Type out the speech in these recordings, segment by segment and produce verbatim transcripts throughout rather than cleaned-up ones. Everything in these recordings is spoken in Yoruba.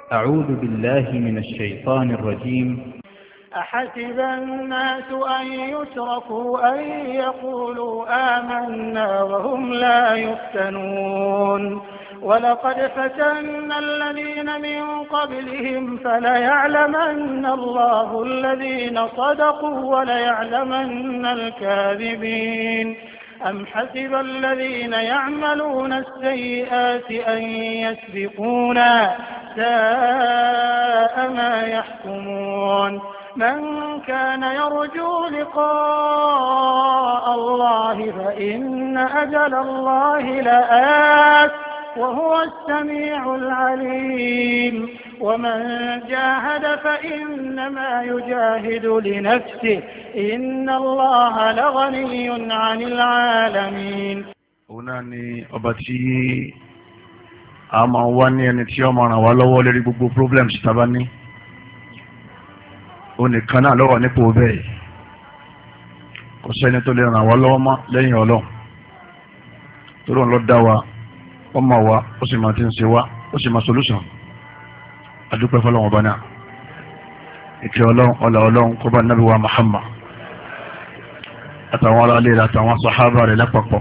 أعوذ بالله من الشيطان الرجيم. أحسب الناس أن يتركوا أن يقولوا آمنا وهم لا يفتنون ولقد فتنا الذين من قبلهم فليعلمن الله الذين صدقوا وليعلمن الكاذبين أم حسب الذين يعملون السيئات أن يسبقونا ساء ما يحكمون من كان يرجو لقاء الله فإن أجل الله لآت وهو السميع العليم ومن جاهد فإنما يجاهد لنفسه إن الله لغني عن العالمين. Ọ̀nà ni ọba tí a máa wá ní ẹni tí ó máa ràn wá lọ́wọ́ lórí gbogbo problems tá bá ní. Ó nìkan náà ló wà nípò bẹ́ẹ̀. Kò sẹ́ni tó lè ràn wá lọ́wọ́ mọ́ lẹ́yìn Ọlọ́run. Torí òun ló dá wa, ó mọ̀ wá, ó sì máa ti ń ṣe wá, ó sì máa solution. Adúpẹ́ fọ́lọ́run ọba náà. Ìkẹ́ Ọlọ́run, ọlá Ọlọ́run kó bá Nábì wa Muhammad. Àtàwọn ará ilé rẹ̀ àtàwọn sàhábà rẹ̀ lápapọ̀.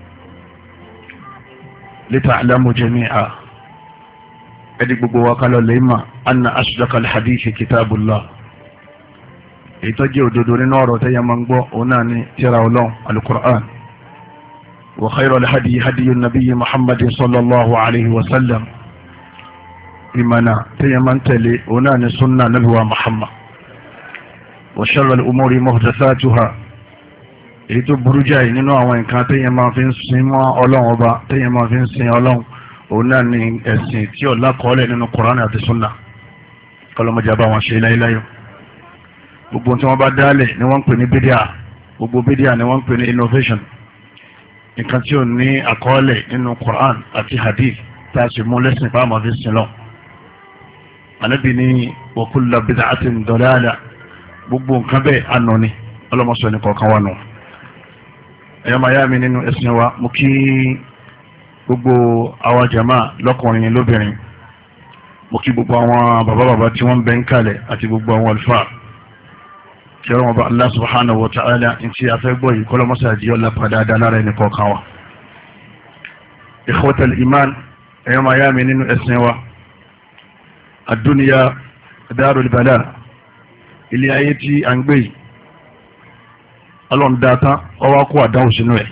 Lita'lamu jami'a. Ẹni gbogbo wa ká lọ lè mà anna asdaqal hadithi kitabullah. Èyí tó jẹ́ òdodo nínú ọ̀rọ̀ tẹ́yẹ máa ń gbọ́ òun náà ni tírà Ọlọ́run al-Qur'an. Wa khayrul hadi hadiyu nabiyyi Muhammadin sallallahu alayhi wa sallam. Ìmọ̀nà tẹ́yẹ máa ń tẹ̀lé òun náà ni sunna Nabi wa Muhammad. Wa sharral umuri muhdathatuha. Èyí tó burú jáì nínú àwọn nǹkan tẹ́yẹ máa fi ń sin mọ́ Ọlọ́run ọba tẹ́yẹ máa fi ń sin Ọlọ́run òun náà ni ẹ̀sìn tí ó lákọọ́lẹ̀ nínú Qur'an àti sunna. Kọ́lọ́mọjà bá wọn ṣe láíláyò. Gbogbo tí wọ́n bá dálẹ̀ ni wọ́n ń pè ní bídíà, gbogbo bídíà ni wọ́n ń pè ní innovation. Nǹkan tí ò ní àkọọ́lẹ̀ nínú Qur'an àti hadith tá a sì mú lẹ́sìn pa àmọ́ fi sin lọ. Ànábì ní wa kullu bid'atin dalalah, gbogbo nǹkan bẹ́ẹ̀ àná ni ọlọ́mọsọ ní kọ̀ọ̀kan wà nù. Ẹ̀yọ́ máa yá mi nínú ẹ̀sìn wa, mo kí gbogbo àwa jàmáà lọ́kùnrin lóbìnrin, mo kí gbogbo àwọn bàbá bàbá tí wọ́n ń bẹ ń kalẹ̀ àti gbogbo àwọn àlùfáà. Kí ọlọ́run bá Allah subhanahu wa ta'ala ní tí a fẹ́ gbọ́ yìí kọ́lọ́ mọ́sàájì ọ̀la padà dá lára ẹni kọ̀ọ̀kan wa. Ikhwatal iman, ẹ̀yọ́ máa yá mi nínú ẹ̀sìn wa. Ad-dunya darul bala, ilé ayé tí a ń gbé yìí ọlọ́run dá tán ọwọ́ kó àdáhùn sínú ẹ̀.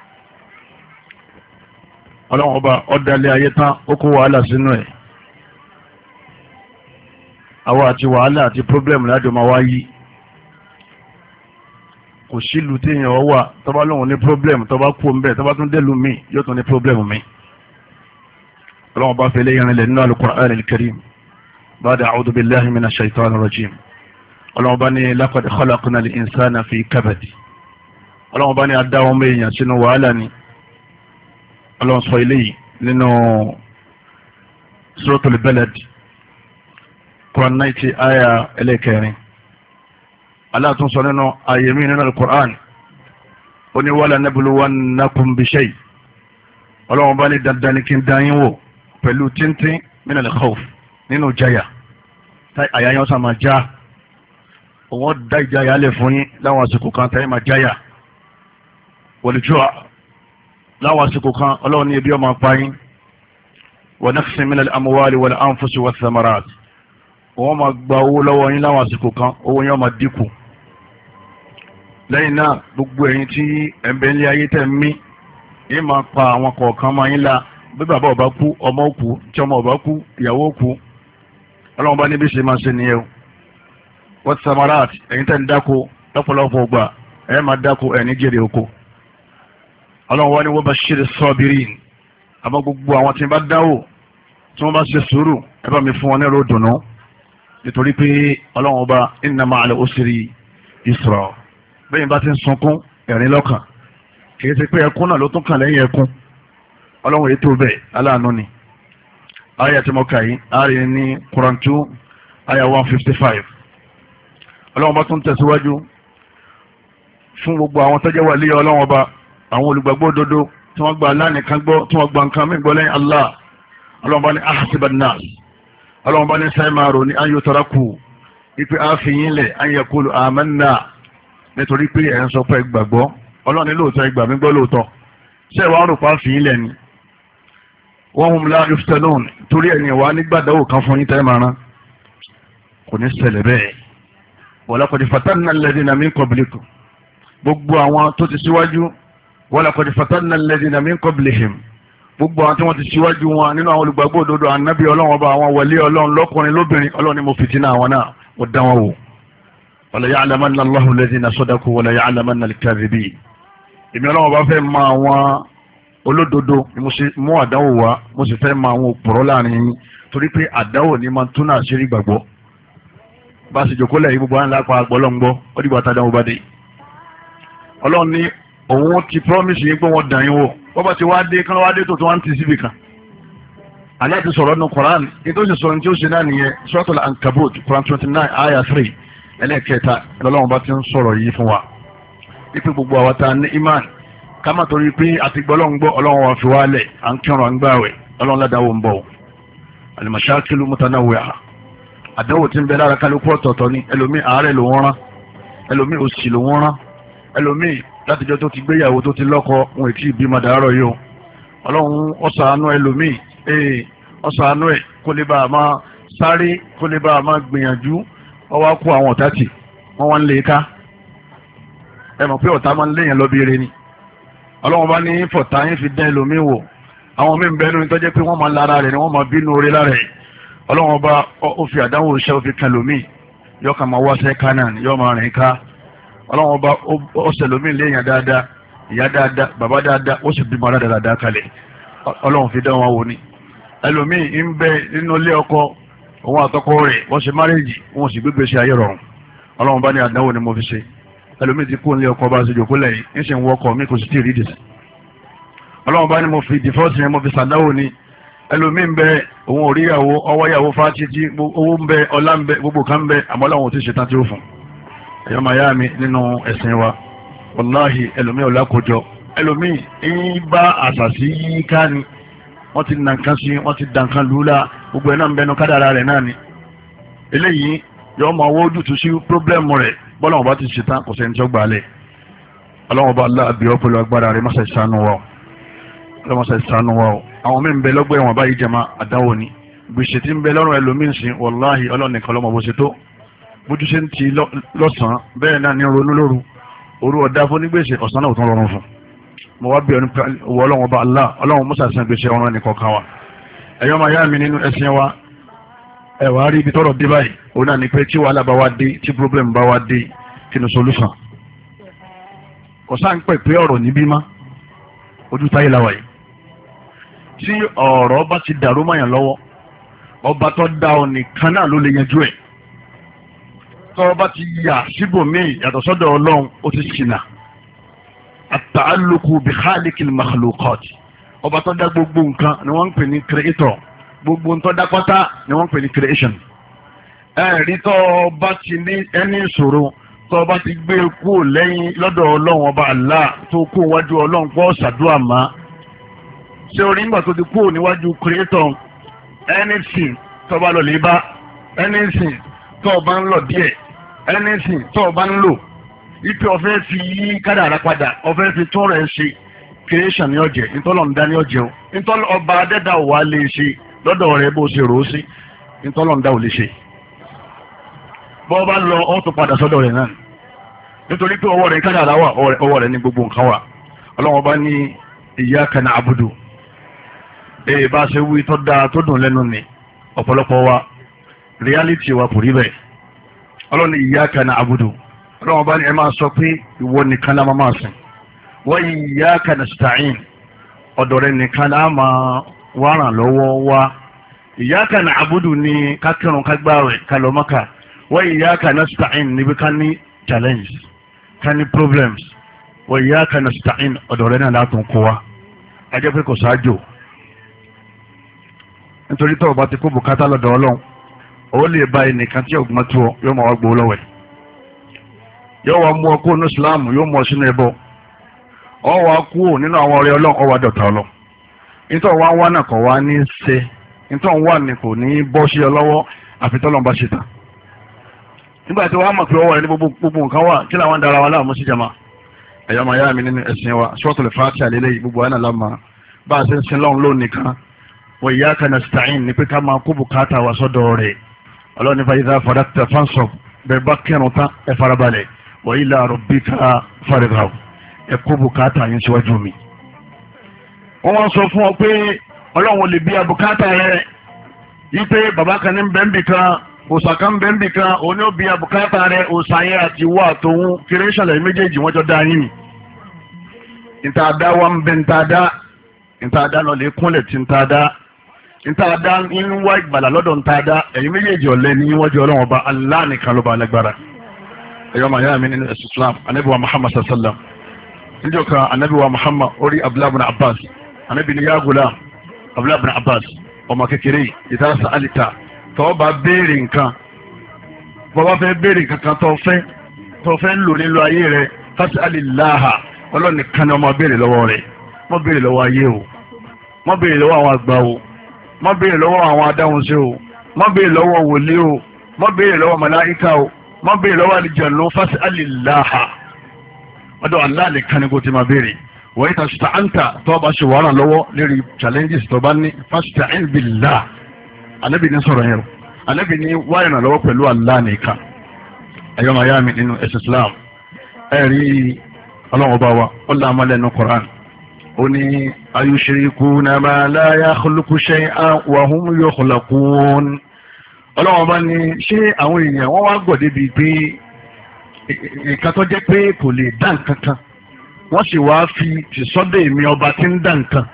Ọlọ́run ọba ọ̀dálé ayé tán ó kó wàhálà sínú ẹ̀. Àwa àti wàhálà àti problem lájọ máa wá yí. Kò sílùú téèyàn wà tó bá lóun ní problem tó bá kú ń bẹ̀ tó bá tún délùú mi yóò tún ní problem mi. Ọlọ́run ọba fẹ́lẹ́ yẹn lẹ̀ nínú al-Qur'an al-Karim. Ba'da a'udhu billahi minash shaitanir rajim. Ọlọ́run ọba ní laqad khalaqna al-insana fi kabad. Ọlọ́run bá ní adá ọmọ èèyàn sínú wàhálà ni. Ọlọ́run sọ eléyìí nínú Suratul Balad, Quran ninety aya ẹlẹ́kẹrin. Allah tún sọ nínú ayémi nínú al-Qur'an, ó ní wala nabluwannakum bi shay. Ọlọ́run bá ní dandan ní kí n dá yín wò pẹ̀lú tíntín min al-khawf, nínú jaya táì àyàyàn sá máa já. Òun dá ìjáyà lẹ̀ fún yín láwọn àsìkò kan táì máa jáyà. Wal-ju' láwọn àsìkò kan ọlọ́run ní ebi ọmọ apá yín. Wa naqsin min al-amwali wal-anfusi wath-thamarat, wọ́n máa gba owó lọ́wọ́ yín láwọn àsìkò kan, owó yín máa dínkù. Lẹ́yìn náà gbogbo ẹ̀yin tí ẹ̀ǹbẹ̀ ńlẹ̀ ayé tẹ̀ ń mí yín máa pa àwọn kọ̀ọ̀kan máa yín la. Bí bàbá ọba kú ọmọ kú, tí ọmọ ọba kú ìyàwó kú. Ọlọ́run bá níbi ṣe máa ṣe nìyẹn o. Wath-thamarat, ẹ̀yin tẹ̀ ń dáko lọ́pọ̀lọpọ̀ gbà ẹ̀ máa dáko ẹ̀ ní jèrè oko. Ọlọ́run wá ní wa bashiri sabirin, àmọ́ gbogbo àwọn tí ń bá dáwò tí wọ́n bá ṣe sùúrù ẹ bá mi fún wọn ní ẹ̀rọ dùnú, nítorí pé Ọlọ́run ọba inna ma'al usri yusra. Bẹ́ẹ̀ bá ti ń sunkún ẹ̀rín lọ́kàn, kìí ṣe pé ẹkún náà ló tún kàn lẹ́yìn ẹkún. Ọlọ́run èyí tó bẹ́ẹ̀ aláàánú ni. Aya tí mo kà yìí ààrẹ ní Quran two aya one fifty five. Ọlọ́run bá tún tẹ̀síwájú fún gbogbo àwọn tọ́jẹ́ wà líyà Ọlọ́run ọba, àwọn olùgbàgbọ́ òdodo tí wọ́n gba Allah nìkan gbọ́, tí wọ́n gba nǹkan mí gbọ́ lẹ́yìn Allah. Ọlọ́run bá ní ahasiban nas, ọlọ́run bá ní sáìmárò ní ayò tọ́rákù ipe àfihàn lẹ̀ ayẹkulu amanna nítorí pé ẹ̀ ń sọ pé gbàgbọ́ ọlọ́run ní lóòótọ́ ìgbà mi gbọ́ lóòótọ́ ṣé ìwà rò pa àfihàn lẹ̀ ni wọ́n hum la yuftanun torí ẹ̀yìn wa nígbàdáwò kan fún yín tẹ́ máa rán kò ní ṣẹlẹ̀ bẹ́ẹ̀ walaqad fatanna alladhina min qablikum gbogbo àwọn tó ti síwájú walaqad fatanna alladhina min qablihim gbogbo àwọn tí wọ́n ti síwájú wọn nínú àwọn olùgbàgbọ́ òdodo ànábì ọlọ́run ọba àwọn wọlé ọlọ́run lọ́kùnrin lóbìnrin ọlọ́run ni mo fìtínà àwọn náà mo dá wọn wò wala ya'lamanna Allahu alladhina sadaqu wala ya'lamanna al-kadhibin èmi ọlọ́run ọba fẹ́ mọ àwọn olódodo ni mo ṣe mú àdáwò wá mo sì fẹ́ mọ àwọn òpùrọ́ láàrin yín torí pé àdáwò ni máa tún náà ṣe rí gbàgbọ́ bá a sì jòkó lẹ́yìn gbogbo àwọn lápá agbọ́lọ́ngbọ́ ó dìgbà tá a dáwọ́ bá dé ọlọ́run ní òun ti promise yín pé wọ́n dàn yín wò wọ́n bá ti wá dé kán wá dé tó tó wá ń ti síbi kan Allah ti sọ̀rọ̀ nù Quran ètò ìsọ̀rọ̀ tí ó ṣe náà nìyẹn Suratul Ankabut Quran twenty nine ayah three ẹlẹ́ẹ̀kẹta lọ́lọ́run bá ti ń sọ̀rọ̀ yìí fún wa ipe gbogbo àwọn tá a ní iman ká má torí pé àti gbọ́lọ́run gbọ́ ọlọ́run wa fi wálẹ̀ à ń kírun à ń gbààwẹ̀ ọlọ́run ládàáwò ń bọ̀ al-mashakilu mutanawwi'a àdánwò tí ń bẹ lára kálukú ọ̀tọ̀ọ̀tọ̀ ni ẹlòmíì àárẹ̀ ló wọ́n rán ẹlòmíì òṣì ló wọ́n rán ẹlòmíì látijọ́ tó ti gbéyàwó tó ti lọ́kọ wọn ètí ìbímọ dàárọ̀ yìí o ọlọ́run ó ṣàánú ẹlòmíì ee ó ṣàánú ẹ̀ kó lè bá a máa sáré kó lè bá a máa gbìyànjú ó wá kó àwọn ọ̀tá tì wọ́n wá ń lè ká ẹ mọ̀ pé ọ̀tá máa ń léyìn lọ bí eré ni ọlọ́run bá ní fọ̀tá yín fi dán ẹlòmíì wò àwọn míì ń bẹ́ẹ̀ nínú tó jẹ́ pé wọ́n máa lára rẹ̀ ni wọ́n máa bínú orí lára rẹ̀ ọlọ́run ọba ó fi àdánwò iṣẹ́ ó fi kan lòmíì yọ kà máa wá sẹ́ ká náà yọ máa rìn ká ọlọ́run ọba ó ṣe lòmíì léèyàn dáadáa ìyá dáadáa bàbá dáadáa ó sì bímọ dáadáa kalẹ̀ ọlọ́run fi dán wọn wò ni ẹlòmíì ń bẹ nínú ilé ọkọ òun àtọkọ rẹ̀ wọ́n ṣe márèjì wọ́n sì gbégbé ṣe ayé rọrùn ọlọ́run bá ní àdánwò ni mo fi ṣe ẹlòmíì ti kú nílé ọkọ bá ṣe jòkó lẹ́yìn ń ṣe ń wọkọ̀ mi kò sì tí ì rí dìsí ọlọ́run bá ní mo fi dìfọ́ọ̀sì yẹn mo fi ṣàdánwò ni ẹlòmíì ń bẹ òun ò rí ìyàwó ọwọ́ ìyàwó fátítí owó ń bẹ ọlá ń bẹ gbogbo kan ń bẹ àmọ́ láwọn ò ti ṣetán tí ó fún ẹ̀yọ́ máa yá mi nínú ẹ̀sìn wa wàláhì ẹlòmíì ọ̀la kojọ ẹlòmíì ń bá àṣàṣì yí ká ni wọ́n ti nà nǹkan sí wọ́n ti dà nǹkan lùúlà gbogbo ẹ̀ náà ń bẹnu kádàrà rẹ̀ náà ni eléyìí yọ máa wọ́ ojútùú sí pírọ́blẹ́mù rẹ̀ bọ́lá wọn bá ti ṣetán kò sẹ́ni tí ó gbà á lẹ̀ ọlọ́wọ́n bá aláàbíọ́ pẹ̀lú agbára rẹ̀ mọ́sà ìsánú wa ọlọ́mọsà ìsánú wa àwọn mí ń bẹ lọ́gbọ́ ẹ̀wọ̀n báyìí jẹ́ma àdáwò ni gbèsè tí ń bẹ lọ́rùn ẹlòmíín sí wàláhì ọlọ́nìkan lọ́mọ bó ṣe tó bójú ṣe ń ti lọ́sàn-án bẹ́ẹ̀ náà ní ronú lóru òru ọ̀dá fún nígbèsè ọ̀sán náà tún rọrùn fún mo wá bí ọwọ́ ọlọ́wọ́n bá Allah ọlọ́wọ́n mọ́sà san gbèsè ọ̀run ẹnìkan kan wa ẹ̀yọ́ máa yá mi nínú ẹ̀sìn wa ẹ̀ wá rí ibi tọ́rọ̀ dé báyìí òun náà ni pé tí wàhálà bá wá dé tí problem bá wá dé kí ni solution kò sáà ń pè pé ọ̀rọ̀ níbí má ojú táyé la wà yìí tí ọ̀rọ̀ bá ti dàrú mọ́yàn lọ́wọ́ ọba tó dá ọ nìkan náà ló lè yanjú ẹ̀ tó bá ti yà síbòmíì yàtọ̀ sọ́dọ̀ ọlọ́run ó ti ṣìnà at-ta'alluqu bi khaliqil makhluqat ọba tó dá gbogbo nǹkan ni wọ́n ń pè ní creator gbogbo nǹkan dá pátá ni wọ́n ń pè ní creation ẹ̀rí tó bá ti ní ẹni ìṣòro tó bá ti gbé kú lẹ́yìn lọ́dọ̀ ọlọ́run ọba Allah tó kú wájú ọlọ́run pọ̀ ṣàdúrà máa ṣé orí ńgbà tó ti kú níwájú creator anything tó bá lọ lè bá anything tó bá ń lọ díẹ̀ anything tó bá ń lò ipe ọ̀fẹ́ fi yí kádàrá padà ọ̀fẹ́ fi tún rẹ̀ ṣe creation ní ọ̀jẹ̀ ìtọ́lọ̀ ń dá ní ọ̀jẹ̀ o ìtọ́lọ̀ ọba adẹ́dà ò wá lè ṣe lọ́dọ̀ rẹ̀ bó ṣe rò ó sí ìtọ́lọ̀ ń dá ò lè ṣe bọ́ bá lọ ọ́ tó padà sọ́dọ̀ rẹ̀ náà nítorí pé ọwọ́ rẹ̀ kádàrá wà ọwọ́ rẹ̀ ní gbogbo nǹkan wà ọlọ́wọ́n bá ní iyyaka na'budu ee bá a ṣe wí tó dáa tó dùn lẹ́nu ni ọ̀pọ̀lọpọ̀ wa reality wa kò rí bẹ́ẹ̀ ọlọ́ni iyyaka na'budu ọlọ́wọ́n bá ní ẹ máa sọ pé ìwọ nìkan lá máa sìn wa iyyaka nasta'in ọ̀dọ̀ rẹ̀ nìkan lá máa wá ràn lọ́wọ́ wá iyyaka na'budu ní kákìrún kágbáwẹ̀ kálọ́mọ́kà wa iyyaka nasta'in níbi ká ní challenge ká ní problems wa iyyaka nasta'in ọ̀dọ̀ rẹ̀ náà látún kó wa ajẹ́ pé kò sáájò nítorí tó o bá ti kó bùkátà lọ́dọ̀ ọlọ́run ó lè ba ẹnìkan tí ọgbọ́n tó ọ yóò máa wá gbowó lọ́wọ́ ẹ̀ yóò wá mú ọ kó nínú Islam yóò mú ọ sínú ẹbọ ọ wá kú nínú àwọn ọ̀rẹ́ ọlọ́run ọ wá dọ̀tá ọlọ́run nítorí wá wá náà kọ̀ wá ní ṣe nítorí wà ní kò ní bọ́ sí ọ lọ́wọ́ àfi tọ́lọ́run bá ṣe tán nígbà tí wọ́n mọ̀ pé ọwọ́ rẹ̀ ní gbogbo nǹkan wà kí làwọn dára wa láàmú sí jama ẹ̀yọ́ máa yá mi nínú ẹ̀sìn wa Suratul Fatiha àlélẹ́ gbogbo wa náà lámà bá a ṣe ń sin lọ́run lónìí kan wa iyyaka nasta'in ní pé ká máa kó bùkátà wa sọ́dọ̀ rẹ̀ ọlọ́run ní fa idha faragta fansab bẹ́ẹ̀ bá kírun tán ẹ farabalẹ̀ wa ila rabbika farghab ẹ kó bùkátà yín síwájú mi. wọ́n wá sọ fún ọ pé ọlọ́run lè bí abùkátà rẹ̀ yí pé bàbá kan ní bẹ́ńbì kan òòsà kan bẹ́ńbì kan òní ó bí abùkátà rẹ̀ òòsà yẹn àti wà tóun kiri ìṣẹ̀lẹ̀ méjèèjì wọ́n jọ dá yín ni. ìtaàdá wa ń bẹ ìtaàdá ìtaàdá lọ lè kúnlẹ̀ tí ìtaàdá ìtaàdá ń wá ìgbàlà lọ́dọ̀ ìtaàdá ẹ̀yin méjèèjì ọ̀lẹ́ ní wọ́n jọ ọlọ́run ọba Allah nìkan ló bá alágbára. ẹ̀yọ́ màá yá mi nínú ẹ̀sìn Islam anabi wa Muhammad sallam níjọ́ kan anabi wa Muhammad orí Abdullah ibn Abbas anabi ni ya gulam Abdullah ibn Abbas ọmọ kékeré idha sa'alta tó bá béèrè nǹkan bàbá fẹ́ béèrè nǹkan kan tó fẹ́ tó fẹ́ lò nílò ayé rẹ̀ fas'alillaha ọlọ́run nìkan ni ọmọ béèrè lọ́wọ́ rẹ̀ mọ́ béèrè lọ́wọ́ ayé o mọ́ béèrè lọ́wọ́ àwọn àgbà o mọ́ béèrè lọ́wọ́ àwọn adáhunṣe o mọ́ béèrè lọ́wọ́ wòlíì o mọ́ béèrè lọ́wọ́ màláíkà o mọ́ béèrè lọ́wọ́ àlìjànnú fas'alillaha ọ̀dọ̀ Allah nìkan ni kò ti máa béèrè wọ́n yìí tàṣítà àǹtà tó bá ṣe wàhálà lọ́wọ́ lérí challenges tó bá ní fasta'in billah anabi ní sọ̀rọ̀ yẹn o anabi ní wáyé náà lọ́wọ́ pẹ̀lú Allah nìkan ẹ̀yọ́ màá yá mi nínú ẹ̀sìn Islam ẹ̀rí ọlọ́run ọba wa ọlọ́run amálẹ́nu Qur'an ó ní ayushrikuna ma la yakhluqu shay'an wa hum yukhlaqun ọlọ́run ọba ní ṣé àwọn èèyàn wọ́n wá gbọ́ débi pé nǹkan tó jẹ́ pé kò lè dá nǹkan kan wọ́n sì wá fi tìsọ́dọ̀ èmi ọba tí ń dá nǹkan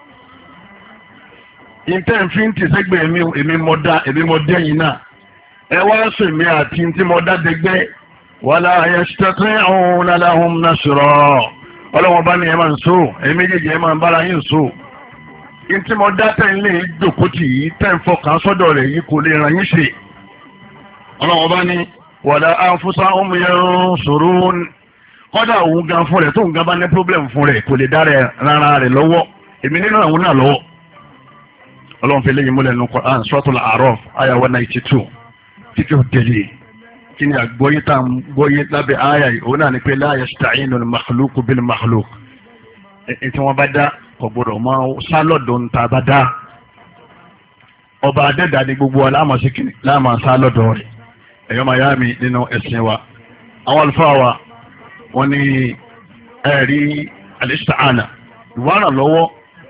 ìtẹ́ǹfín ti sẹ́gbẹ̀ẹ́ èmi èmi mọ̀ dá èmi mọ̀ dẹ́yìn náà ẹ wá sọ èmi àti tí mo dá dẹgbẹ́ wala yastati'una lahum nasra ọlọ́wọ́n bá ní ẹ máa ń so ẹ méjèèjì ẹ máa ń bára yín so ìtí mo dá tẹ̀lé ìjòkótì yìí tẹ̀ ń fọkàn sọ́dọ̀ rẹ̀ yìí kò lè ràn yín ṣe ọlọ́wọ́n bá ní wala anfusahum yansurun kọ́dà òun gan fún rẹ̀ tó ń gan bá ní problem fún rẹ̀ kò lè dá rẹ̀ rárá rẹ̀ lọ́wọ́ èmi nínú àwọn náà lọ́wọ́ ọlọ́run fi léyìn múlẹ̀ nínú Qur'an Suratul A'raf àyà one ninety two kíkẹ́ òtẹ́lẹ̀ kí ni àgbọ́yé tá à ń gbọ́yé lábẹ́ àyà yìí òun náà ni pé la yasta'inu al-makhluqu bil-makhluq ètò wọn bá dá kò gbọdọ̀ máa sálọ̀dọ̀ ń ta bá dá ọba adẹ́dà ni gbogbo wa láàmà sí kìnnì láàmà sálọ̀dọ̀ rẹ̀ ẹ̀yọ́ máa yá mi nínú ẹ̀sìn wa àwọn àlùfáà wa wọ́n ní ẹ̀rí al-isti'ana ìwárà lọ́wọ́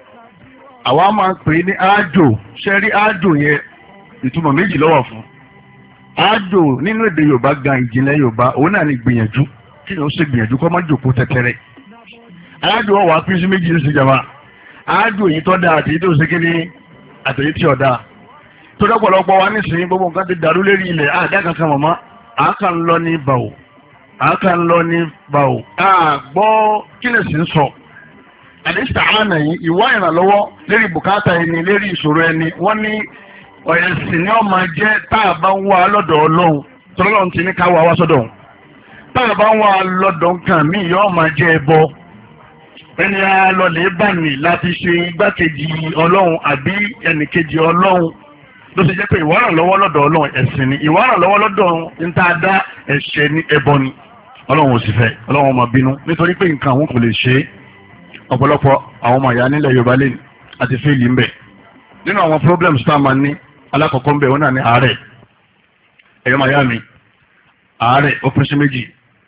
àwa máa ń pè ní ájò ṣe rí ájò yẹn ìtumọ̀ méjì lọ́wọ́ fún ájò nínú èdè Yorùbá gan ìjìnlẹ̀ Yorùbá òun náà ní gbìyànjú kí ni ó ṣe gbìyànjú kọ́ máa jòkó tẹ́tẹ́rẹ́ ájò ọ̀wà pín sí méjì ní ìṣèjọba ájò yìí tó dáa àti èyí tó ṣe kí ni àtẹ̀yí tí ọ̀dà tó dọ́pọ̀lọpọ̀ wa nísìnyí gbogbo nǹkan ti dàrú lérí ilẹ̀ àdá kankan mọ̀mọ́ àákà ń lọ ní bàwò àákà ń lọ ní bàwò àgbọ́ kí lè sì ń sọ àdéṣàánà yìí ìwá ìrànlọ́wọ́ lérí bùkátà ẹni lérí ìṣòro ẹni wọ́n ní ẹ̀sìn ni ó máa jẹ́ tá a bá ń wá lọ́dọ̀ Ọlọ́run tọ́lọ́run ti ní ká wá wá sọ́dọ̀ tá a bá ń wá lọ́dọ̀ nǹkan míì yóò máa jẹ́ ẹbọ ẹni alọ́lẹ̀ bá ní láti ṣe igbákejì Ọlọ́run àbí ẹnìkejì Ọlọ́run ló ṣe jẹ́ pé ìwá ìrànlọ́wọ́ lọ́dọ̀ Ọlọ́run ẹ̀sìn ni ìwá ìrànlọ́wọ́ lọ́dọ̀ ń tá a dá ẹ̀ṣẹ̀ ní ẹbọ ni Ọlọ́run ò sì fẹ́ Ọlọ́run máa bínú nítorí pé nǹkan àwọn kò lè ṣe é ọ̀pọ̀lọpọ̀ àwọn ọmọ ìyá nílẹ̀ Yorùbá lè àti fíìlì ń bẹ̀ nínú àwọn problems tá a máa ní alákọ̀ọ́kọ́ ń bẹ̀ wọ́n náà ní àárẹ̀ ẹ̀yọ́ màá yá mi àárẹ̀ ó pín sí méjì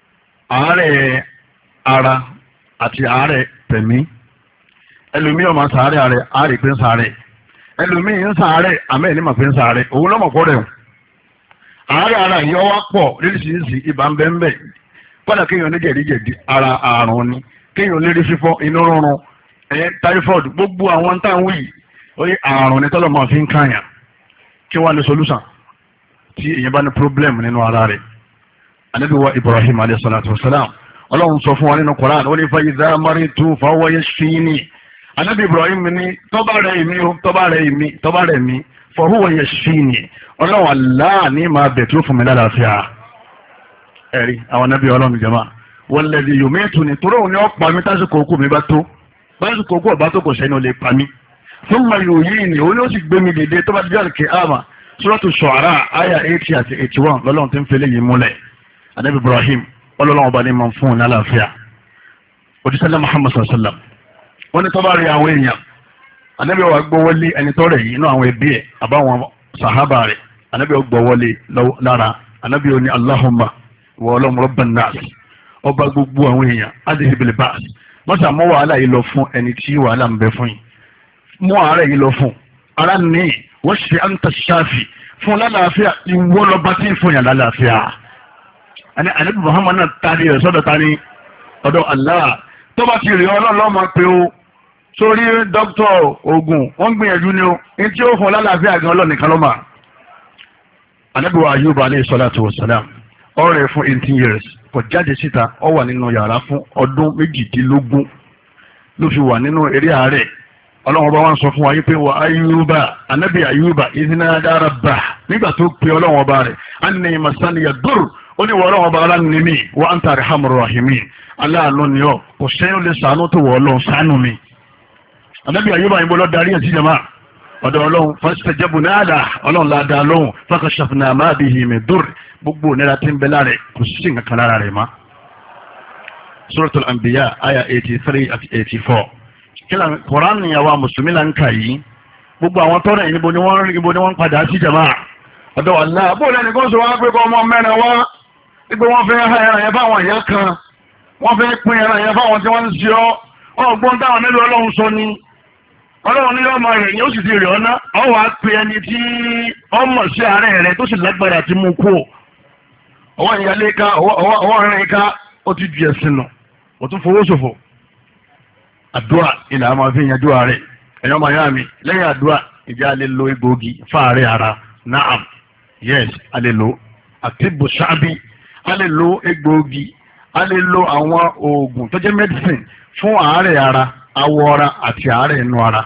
àárẹ̀ ara àti àárẹ̀ tẹ̀mí ẹlòmíì ọmọ sàárẹ̀ àárẹ̀ àárẹ̀ pé ń sàárẹ̀ ẹlòmíì ń sàárẹ̀ àmẹ́ ní mà pé ń sàárẹ̀ òun lọ́mọ̀ kọ́ rẹ̀ àárẹ̀ ara yìí ọwọ́ pọ̀ lóríṣiríṣi ibà ń bẹ́ ń bẹ̀ kọ́dà kéèyàn ní jẹ̀díjẹ̀dí ara àrùn ni kéèyàn lérí fífọ́ inú rúnrún ẹ̀ typhoid gbogbo àwọn táwọn wí oye àrùn ní tọ́lọ̀ máa fi ń kàyàn kí wọ́n ní solution tí èyàn bá ní problem nínú ara rẹ̀ Ànábì wa Ibrahim alayhi salatu wasalam ọlọ́run sọ fún wa nínú Quran ó ní fa idha maritu fa huwa yashfini Ànábì Ibrahim ní tọ́ba rẹ̀ mi ó tọ́ba rẹ̀ mi tọ́ba rẹ̀ mi fa huwa yashfini ọlọ́run Allah ní máa bẹ̀ tó fún mi lálàáfíà ẹ̀rí àwọn Ànábì ọlọ́run jama walladhi yumituni torí òun ni ó pa mí tásìkò òkú mi bá tó tásìkò òkú ọ̀bá tó kò sẹ́ni ó lè pa mí thumma yuhyini òun ni ó sì gbé mi dìde tó bá dijọ́ al-qiyāmah. Suratu Shu'ara àyà eighty àti eighty one lọ́lọ́run ti ń fẹ́lẹ́ yìí múlẹ̀. Ànábì Ibrahim ọlọ́run ọba ní máa ń fún un lálàáfíà. Òjíṣẹ́ Muhammad sallallahu alaihi wasallam wọ́n ní tó bá rí àwọn èèyàn Ànábì wa gbọ́wọ́lé ẹni tọ́rẹ̀ yìí inú àwọn ẹbí ẹ̀ àbáwọn sàhábà rẹ̀ Ànábì wa gbọ́wọ́lé lára Ànábì wa ní Allahumma wa ọlọ́run rabban nas ọba gbogbo àwọn èèyàn adhibil ba's mọ́sà mọ́ wàhálà yìí lọ fún ẹni tí wàhálà ń bẹ fún yìí mú àárẹ̀ yìí lọ fún ara ní wọ́n ṣe anta shafi fún lálàáfíà ìwọ lọ́ba tí ń fún yàn lálàáfíà. Ànábì Muhammad náà tani rẹ̀ sọ́dọ̀ tani ọ̀dọ̀ Allah tó bá ti rí ọlọ́run máa pe o sórí dókítà ogun wọ́n gbìyànjú ni o ní tí ó fún lálàáfíà gan ọlọ́run nìkan ló mà. Ànábì wa Ayub alayhi salatu wa salam ọ̀rẹ́ fún eighteen years kò jáde síta ó wà nínú yàrá fún ọdún méjìdínlógún ló fi wà nínú eré àárẹ̀. Ọlọ́run bá wá ń sọ fún wa yí pé wà Ayuba Ànábì Ayuba idhnada rabbah nígbà tó pe ọlọ́run ọba rẹ̀ anni masaniya dur ó ní wọ ọlọ́run ọba ara ní mi wa anta arhamur rahimin aláàánú ni ọ kò sẹ́yìn ó lè sàánú tó wọ ọlọ́run sàánú mi. Ànábì Ayuba yìí bọ́ lọ́ darí ẹ̀ sí jama ọ̀dọ̀ ọlọ́run fastajabna lahu ọlọ́run la dá lóhùn fakashafna ma bihi min dur gbogbo nira tí ń bẹ lára kò sí nǹkan kan lára rẹ̀ mọ́. Suratul Anbiya aya eighty three àti eighty four. Kílà Kùránì ni àwa mùsùlùmí là ń kà yìí gbogbo àwọn tọ́rọ̀ yìí níbo ni wọ́n rí ibo ni wọ́n ń padà sí jama ọ̀dọ̀ Allah bóòlù ẹnì kan sọ wá pé kọ́ ọmọ mẹ́rin wá wípé wọ́n fẹ́ ha ẹran yẹn fáwọn ìyá kan wọ́n fẹ́ pín ẹran yẹn fáwọn tí wọ́n ń ṣe ọ́ ọgbọ́n táwọn nílò ọlọ́run sọ ni ọlọ́run ní ọmọ rẹ̀ ni ó sì ti rẹ̀ ọ́ná ọ wàá pe ẹni tí ọmọ sí àárẹ̀ rẹ̀ tó sì lágbára àti mú kú ọwọ́ ìyálé ká ọwọ́ rẹ̀ ká ó ti ju ẹ̀sìn nù ó tún fowó ṣòfò. Àdúrà ilẹ̀ a máa fi yanjú ààrẹ ẹ̀yọ́ miami lẹ́yìn àdúrà ìjà a lè lo egbòogi fáàrẹ̀ ara naam yes a lè lo àtibù sábì a lè lo egbòogi a lè lo àwọn oògùn tó jẹ́ medicine fún àárẹ̀ ara awọ ara àti àárẹ̀ inú ara.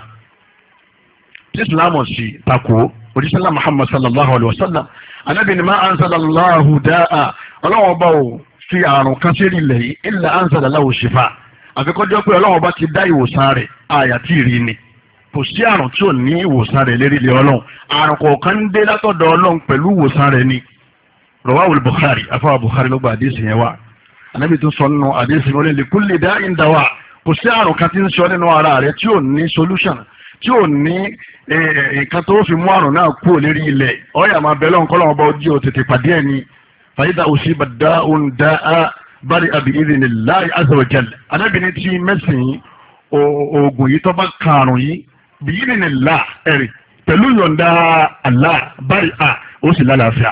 Islam sì takò òjíṣẹ́lá Muhammad sallallahu alayhi wa sallam Ànábì ní ma anzalallahu da'a ọlọ́wọ́n bá ò fi àrùn kan sí ilẹ̀ yìí illa anzala lahu shifa àfikọ́jọ́ pé ọlọ́run bá ti dá ìwòsàn rẹ̀ àyà tí ì rí ni kò sí àrùn tí ò ní ìwòsàn rẹ̀ lérí ilé ọlọ́run àrùn kọ̀ọ̀kan ń dé látọ̀dọ̀ ọlọ́run pẹ̀lú ìwòsàn rẹ̀ ni. Rawahul Bukhari afáwà Bukhari ló gba àdéhùn yẹn wá Ànábì tó sọ nínú àdéhùn yẹn wọlé li kulli da'in dawa kò sí àrùn kan tí ń sọ nínú ara rẹ̀ tí ò ní solution tí ò ní nǹkan tó fi mú àrùn náà kúrò lérí ilẹ̀ ọ̀yà máa bẹ̀ lọ́nkọ́ lọ́wọ́ bá ojú ò tètè pàdé ẹ̀ ni fa idha usiba da'un da'a bari abi idini láì azawajal anábìnrin tí mẹ́sìn oògùn yìí tó bá karùn yìí bí idini lá ẹ̀rì pẹ̀lú yọ̀ǹda Allah bari a ó sì lálàáfíà.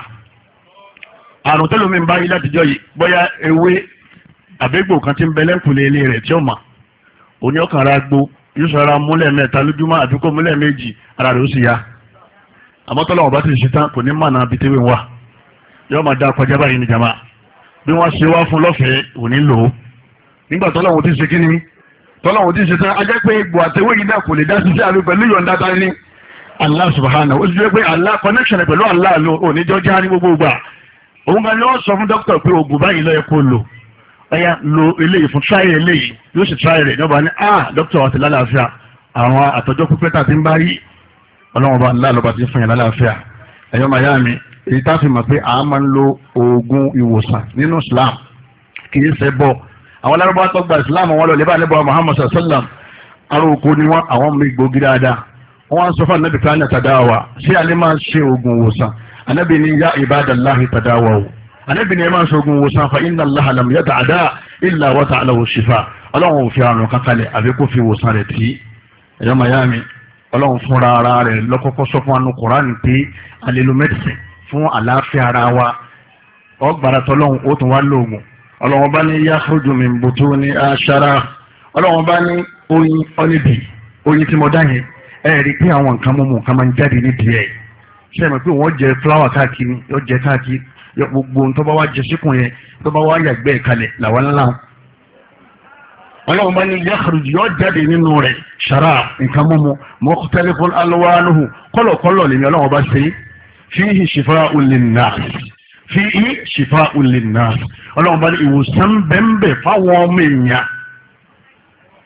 Àrùn tẹ́lómi ń bá yí látijọ́ yìí bóyá ewé àbẹ́gbò kan ti ń bẹ lẹ́kùnlé ilé rẹ̀ tí ó mà òní ọkàn ara gbó yóò sọ ara múlẹ̀ mẹ́ta lójúmọ́ àdúgbò múlẹ̀ méjì ara rẹ̀ ó sì yá. Àmọ́ tọ́lá wọn bá ti ṣe tán kò ní mànà abitẹ́wé wa yóò máa dá kọjá báyìí ní jama bí wọ́n ṣe wá fún lọ́fẹ̀ẹ́ ò ní lò ó nígbà tọ́lọ́hun ti ṣe kí ni tọ́lọ́hun ti ṣe tán ajẹ́ pé egbò àtẹwé yìí náà kò lè dá sí sí àbí pẹ̀lú yọ̀ǹda ta ní Allah subhanahu ó sì jẹ́ pé Allah connection pẹ̀lú Allah ló oníjọ́ já ní gbogbo gbà òun kan ni wọ́n sọ fún dókítà pé oògùn báyìí ló yẹ kó lò ẹ̀yà lo eléyìí fún tíráyì eléyìí yóò sì tíráyì rẹ̀ nígbà ní ah dókítà wa ti lálàáfíà àwọn àtọ́jọ́ pípẹ́ tà ti ń bá yí ọlọ́run ọba Allah lọ́ba ti fún yẹn lálàáfíà ẹ̀yọ́ mayami èyí tá a fi mọ̀ pé a máa ń lo oògùn ìwòsàn nínú Islam kì í ṣe bọ́ àwọn alárúbá tó gba Islam wọn lọ lébà lébà Muhammad sallam aróko ni wọn àwọn ọmọ igbó gíráàdá wọn wá sọ fún anabi kan tadawa ṣé alẹ́ máa ṣe oògùn ìwòsàn anabi ni ya ibadallahi tadawa o anabi ni ẹ máa ṣe oògùn ìwòsàn fa inna Allaha lam yata'ada illa wata'a lahu shifa ọlọ́run ò fi àrùn kankalẹ̀ àbí kó fi ìwòsàn rẹ̀ tì ẹ̀yọ́ mayami ọlọ́run fúnra ara rẹ̀ lọ́kọ́kọ́ sọ fún anu Kùránì pé alelo medicine fún àlàáfíà ara wa ọgbàrá tọ́lọ́hún ó tún wá lóògùn ọlọ́wọ́n bá ní yakhruju min butuni ashara ọlọ́wọ́n bá ní oyin ọ́nìbì oyin tí mo dá yẹn ẹ rí i pé àwọn nǹkan mímu nǹkan máa ń jáde nídìí ẹ̀ ṣe é mọ̀ pé wọ́n jẹ fúláwà káàkiri yóò jẹ káàkiri gbogbo tó bá wá jẹ síkùn yẹn tó bá wá yàgbẹ́ kalẹ̀ làwọn ńlá ọlọ́wọ́n bá ní yakhruju yóò jáde nínú rẹ̀ shara nǹkan mímu mukhtalifun alwanuhu kọ́lọ̀kọ́lọ̀ lèmi ọlọ́wọ́n bá ṣe é fihi shifa'un linnas fihi shifa'un linnas ọlọ́run bá ní ìwòsàn bẹ́ẹ̀nbẹ́ fáwọn ọmọ èèyàn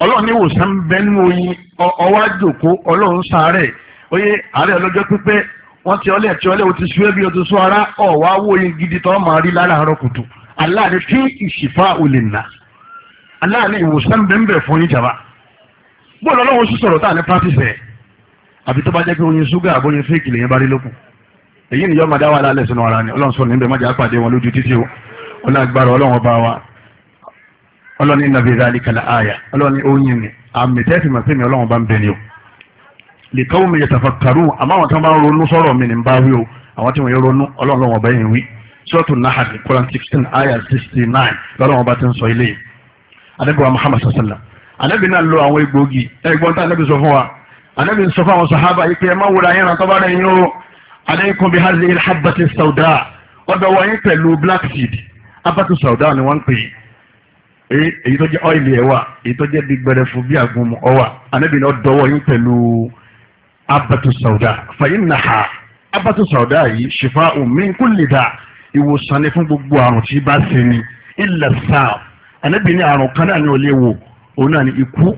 ọlọ́run ní ìwòsàn bẹ́nu oyin ọwọ́ àjòkó ọlọ́run sàárẹ̀ oyè àárẹ̀ ọlọ́jọ́ pípẹ́ wọ́n ti ọlẹ́ tí ọlẹ́ o ti sún ẹbí o ti sún ara ọ̀wá wòye gidi tó máa rí lálàárọ̀ kùtù aláàánú tí ìṣìfà olè nà aláàánú ìwòsàn bẹ́ẹ̀ fún yín jàmbá bóòlù ọlọ́run sì sọ̀rọ̀ táà ní practice ẹ̀ àbí tó bá jẹ́ pé oyin ṣúgà àbóyin fíìkì lèyìn bá rí lókun èyí ni yọ́ máa dá wà lálẹ́ sínú ara ni ọlọ́run sọ níbẹ̀ má jà pàdé wọn lójú títí o ọlọ́gbàrá ọlọ́run ọba wa ọlọ́run ní nàbí dhalika al-aya ọlọ́run ní oyin ni àmì tẹ́sí mà pé mi ọlọ́run bá ń bẹ ni o li qawmin yatafakkarun àmọ́ àwọn tó bá ń ronú sọ̀rọ̀ mi ní bá wí o àwọn tí wọ́n yẹ ronú ọlọ́run ọba yẹn wí Suratul Nahl Quran sixteen aya sixty nine lọ́lọ́run ọba ti ń sọ ilé yìí Ànábì wa Muhammad sallallahu alaihi wasallam Ànábì náà lo àwọn egbòogi ẹgbọ́n tá Ànábì sọ fún wa Ànábì sọ fún àwọn sàhábà yìí pé ẹ má wúra yẹn rántọ́ bá rẹ̀ yín o alaykum bi hadhihi al-habbati as-sawda ọ̀dọ̀ wọ́n yín pẹ̀lú black seed abatu sauda ni wọ́n ń pè é èyí tó jẹ́ ọ́ìlì ẹ̀wà èyí tó jẹ́ gbígbẹrẹ fún bí àgúnmu ọwà Ànábì náà dọwọ́ yín pẹ̀lú abatu sauda fa innaha abatu sauda yìí shifa'un min kulli da ìwòsàn ni fún gbogbo àrùn tí bá ṣe ni illa sáà Ànábì ní àrùn kan náà ni ò lè wò òun náà ni ikú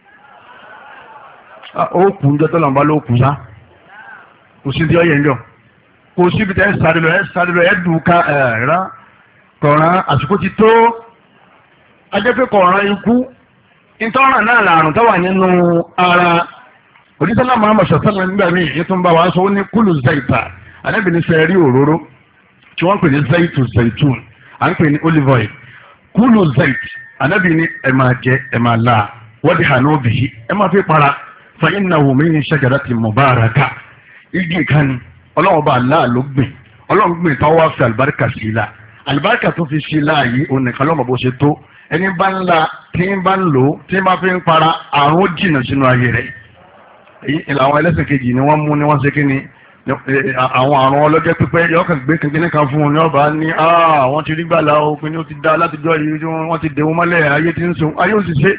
ó kù ń jọ́tọ́ lọ́nà bá ló kù sá kò sí ti ọ̀yẹ̀ ń jọ kò síbi tẹ́ ẹ sáré lọ ẹ sáré lọ ẹ dùn ká ẹ rà kọ̀ọ̀ràn àsìkò ti tó ajẹ́ pé kọ̀ọ̀ràn ikú ìtọ́ràn náà làrùn tó wà nínú ara onísàlá Muhammad sọ̀tàn nígbà míì yìí tó ń bá wa sọ ó ní kúlù zaita Ànábì ní sẹ́ rí òróró tí wọ́n ń pè ní zaitu zaitun à ń pè ní olive oil kúlù zait Ànábì ní ẹ máa jẹ ẹ máa la wọ́dí hànú bìí ẹ máa fi para fa innahu min shajaratin mubaraka igi kan ni ọlọ́run bá aláà ló gbìn ọlọ́run gbìn tó wá fi àlùbáríkà sí i la àlùbáríkà tó fi sí i la yìí òun nìkan lọ́mọ bó ṣe tó ẹni bá ń la tí ń bá ń lò ó tí ń bá fi ń para àrùn jìnnà sínú ayé rẹ̀ èyí làwọn ẹlẹ́sìn kejì ni wọ́n mú ni wọ́n ṣe kí ni àwọn àrùn ọlọ́jọ́ pípẹ́ yọkàn gbé kékeré kan fún un ní ọba ní wọ́n ti rí gbàlà òpin ó ti dá látijọ́ yìí wọ́n ti dẹ̀wọ́n mọ́lẹ̀ ayé ti ń sun ayé ò sì ṣe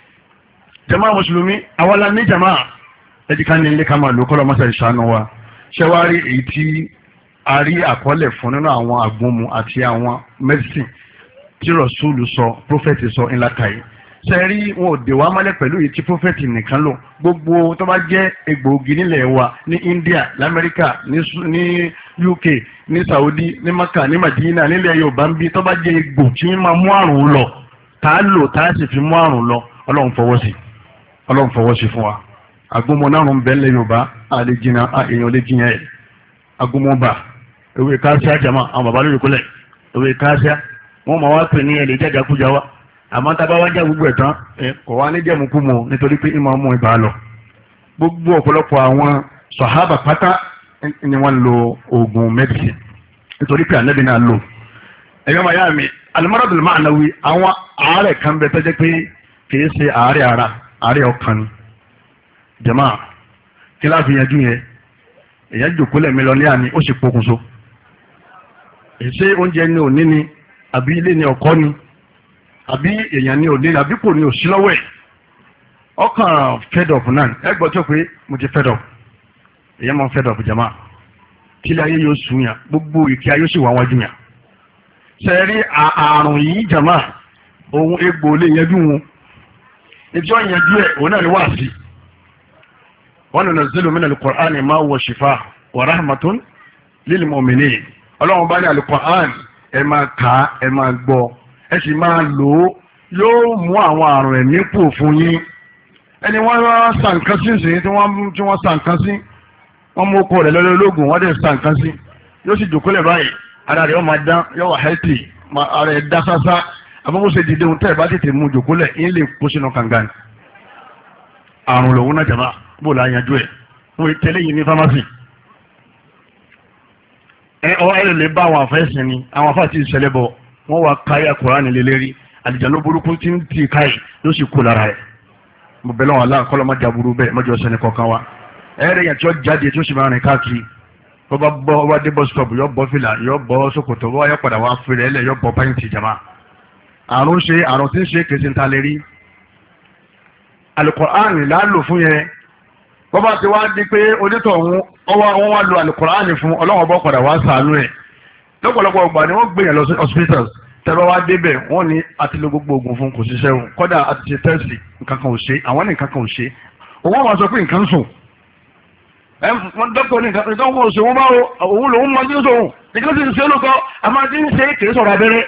jama mùsùlùmí àwọn la ní jama ẹ̀díkà ní ilé ká máa lò kọ́lọ́ mọ́sá ìṣàánú wa ṣẹ́wárí èyí tí a rí àkọọ́lẹ̀ fún nínú àwọn àgbọ̀mù àti àwọn mẹ́dísìn tí rọ̀ṣúlù sọ prófẹ́tì sọ ńlá kàyé ṣẹ́rí wọn ò dè wá mọ́lẹ̀ pẹ̀lú èyí tí prófẹ́tì nìkan lò gbogbo tó bá jẹ́ egbòogi nílẹ̀ wa ní India lamẹ́ríkà ní U K ní Saudi ní Maka ní Madina nílẹ̀ Yorùbá ń bí tó bá jẹ́ egbò tí ń máa mú àrùn lọ tá a lò tá a sì fi mú àrùn lọ Ọlọ́run fọwọ́ sí Ọlọ́run fọwọ́ sí fún wa agbọmọ náà ń bẹ́ẹ̀ lẹ Yorùbá àlè jìnnà èèyàn lè jìnnà ẹ̀ agbọmọba ewé káṣíá jama àwọn bàbá lórí kúlẹ̀ ewé káṣíá wọ́n máa wá pè ní ẹ̀lẹ́ jájàkújà wa àmọ́ tábà wá já gbogbo ẹ̀ tán kò wá ní jẹ́mu kú mu nítorí pé ìmọ̀ mú ibà lọ gbogbo ọ̀pọ̀lọpọ̀ àwọn sàhábà pátá ni wọ́n lo oògùn mẹ́dísìn nítorí pé ànábì náà lò ẹ̀yọ́ màá yá mi al-maradul ma'nawi àwọn àárẹ̀ kan bẹ tọ́jẹ́ pé kìí ṣe àárẹ̀ ara àárẹ̀ ọkàn ni jama kí láti yanjú yẹn èyàn jòkó lẹ́mi lọ ní àní ó sì pokùnso èsè oúnjẹ ni òní ni àbí ilé ni ọkọ ni àbí èèyàn ni òní ni àbí kò ní òsí lọ́wọ́ ẹ̀ ọkàn fed up náà ẹ gbọ́ tó pé mo ti fed up èyàn máa ń fed up jama kílẹ̀ ayé yóò sùn yàn gbogbo ìkí ayé sì wà wájú yàn sẹ́rí àrùn yìí jama ohun egbò lè yanjú wọn ìjọ yanjú ẹ̀ òun náà ni wà sí wa nunazzilu min al-Qur'ani ma huwa shifaa wa rahmatun lil mu'minin ọlọ́run bá ní al-Qur'an ẹ máa kà á ẹ máa gbọ́ ẹ sì máa lò ó yóò mú àwọn àrùn ẹ̀mí kù fún yín ẹni wọ́n sa nǹkan sí ìsìn tí wọ́n tí wọ́n sa nǹkan sí wọ́n mú okò rẹ̀ lọ́lọ́ ológun wọ́n dẹ̀ sa nǹkan sí yóò sì jòkólẹ̀ báyìí ara rẹ̀ yóò máa dán yóò wà healthy ara ẹ̀ dá sásá àbúrò ṣe dìde ohun tẹ́ ẹ̀ bá tètè mú jòkólẹ̀ yín lè kó sínú kàngan àrùn lòun náà jàmbá bó la yanjú ẹ̀ wọ́n tẹ́lẹ̀ yìí ní fámásì ẹ ọ ẹ lè bá àwọn àfẹ́sìn ni àwọn afá ti ṣẹlẹ̀ bọ̀ wọ́n wá káyà Kùránì lélẹ́rí àlìjánu burúkú tí ń tì káyì ló sì kú lára ẹ̀ mo bẹ̀rẹ̀ wọn aláǹ kọ́lọ́ má jaburú bẹ́ẹ̀ mọ́jọ sẹ́ni kọ̀ọ̀kan wa ẹ̀rẹ́ yẹn tí ó jáde tí ó sì máa rìn káàkiri tó bá bọ́ ọ bá dé bus stop yọ bọ́ fìlà yọ bọ́ ṣòkòtò wọ́n yọ padà wá fìlà ẹlẹ́ yọ bọ́ pàǹtì jama àrùn ṣe àrùn tí ń ṣe kèsì ń ta lè rí Al-Qur'ani láàlò fún yẹn wọ́n bá ti wá di pé onítọ̀hún wọ́n wá lo Al-Qur'ani fún ọlọ́wọ́n bọ́ padà wá sàánú ẹ̀ lọ́pọ̀lọpọ̀ ọgbà ni wọ́n gbé yẹn lọ sí hospitals tẹ́lọ́ wá débẹ̀ wọ́n ní àti lo gbogbo oògùn fún kò ṣiṣẹ́ o kọ́dà àti ṣe tẹ́sì nǹkan kan ò ṣe àwọn ní nǹkan kan ò ṣe òun máa sọ pé nǹkan ń sùn ẹ wọ́n dọ́kítọ̀ ní nǹkan kan ò ṣe wọ́n bá òun lòun máa ń sòun nǹkan sì ń ṣe lóko àmọ́ ti ń ṣe kì í sọ̀rọ̀ abẹ́rẹ́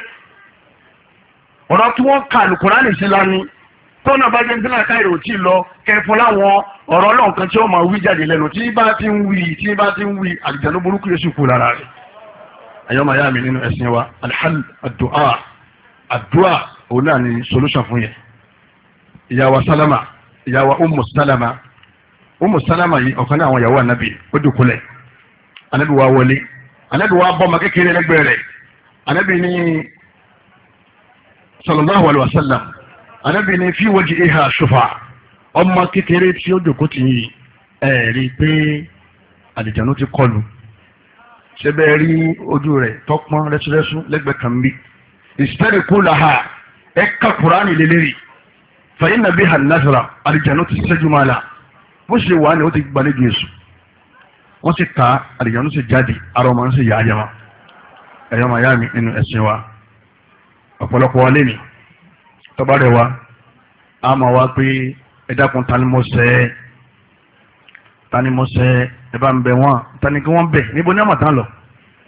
ọ̀rọ̀ tí wọ́n ka Al-Kùránì sí lani tọ́nà bá jẹ́ nígbà káyọ̀ ò tí ì lọ kẹfún láwọn ọ̀rọ̀ náà kan tí ó máa wí jáde lẹ́nu tí bá ti ń wí tí bá ti ń wí àlùjànnú burúkú yóò sì kú lára rẹ̀ ayọ́mọ ayá mi nínú ẹ̀sìn wa alhal àdúà àdúà òun náà ni solution fún yẹn ìyàwó sálámà ìyàwó umu sálámà umu sálámà yìí ọ̀kan náà àwọn ìyàwó ànábì ó dùkúlẹ̀ ànábì wa wọlé ànábì wa bọ́ ọmọ kékeré lẹ́gbẹ̀ẹ́ rẹ̀ ànábì ní sallallahu alaihi wasallam ànábì ní fi wajhiha shufa ọmọ kékeré tí ó dùkú ti yìí ẹ̀ẹ́rí pé àlùjànnú ti kọlù sẹ́bẹ̀ rí ojú rẹ̀ tọ́pọ́n rẹ́súrẹ́sú lẹ́gbẹ̀ẹ́ kan bí ìsítẹ́rì kú làhà ẹ̀ka kùránì lélẹ́rì fàyín nàbí hànàzàrà àlìjánu ti sẹ́jú máa la bó ṣe wà ní ó ti gbàlejò èṣù wọ́n sì ta àlìjánu sì jáde ara ọmọ sì yá ayẹmọ ẹ̀yọ́ màá yá mi nínú ẹ̀sìn wa ọ̀pọ̀lọpọ̀ wa lẹ́nu tọ́ba rẹ̀ wa á máa wá pé ẹ dákun tanimọ̀sẹ̀ tanimọ̀sẹ̀ ẹ bá ń bẹ wọn tani kí wọn bẹ níbo ní àmọ̀tán lọ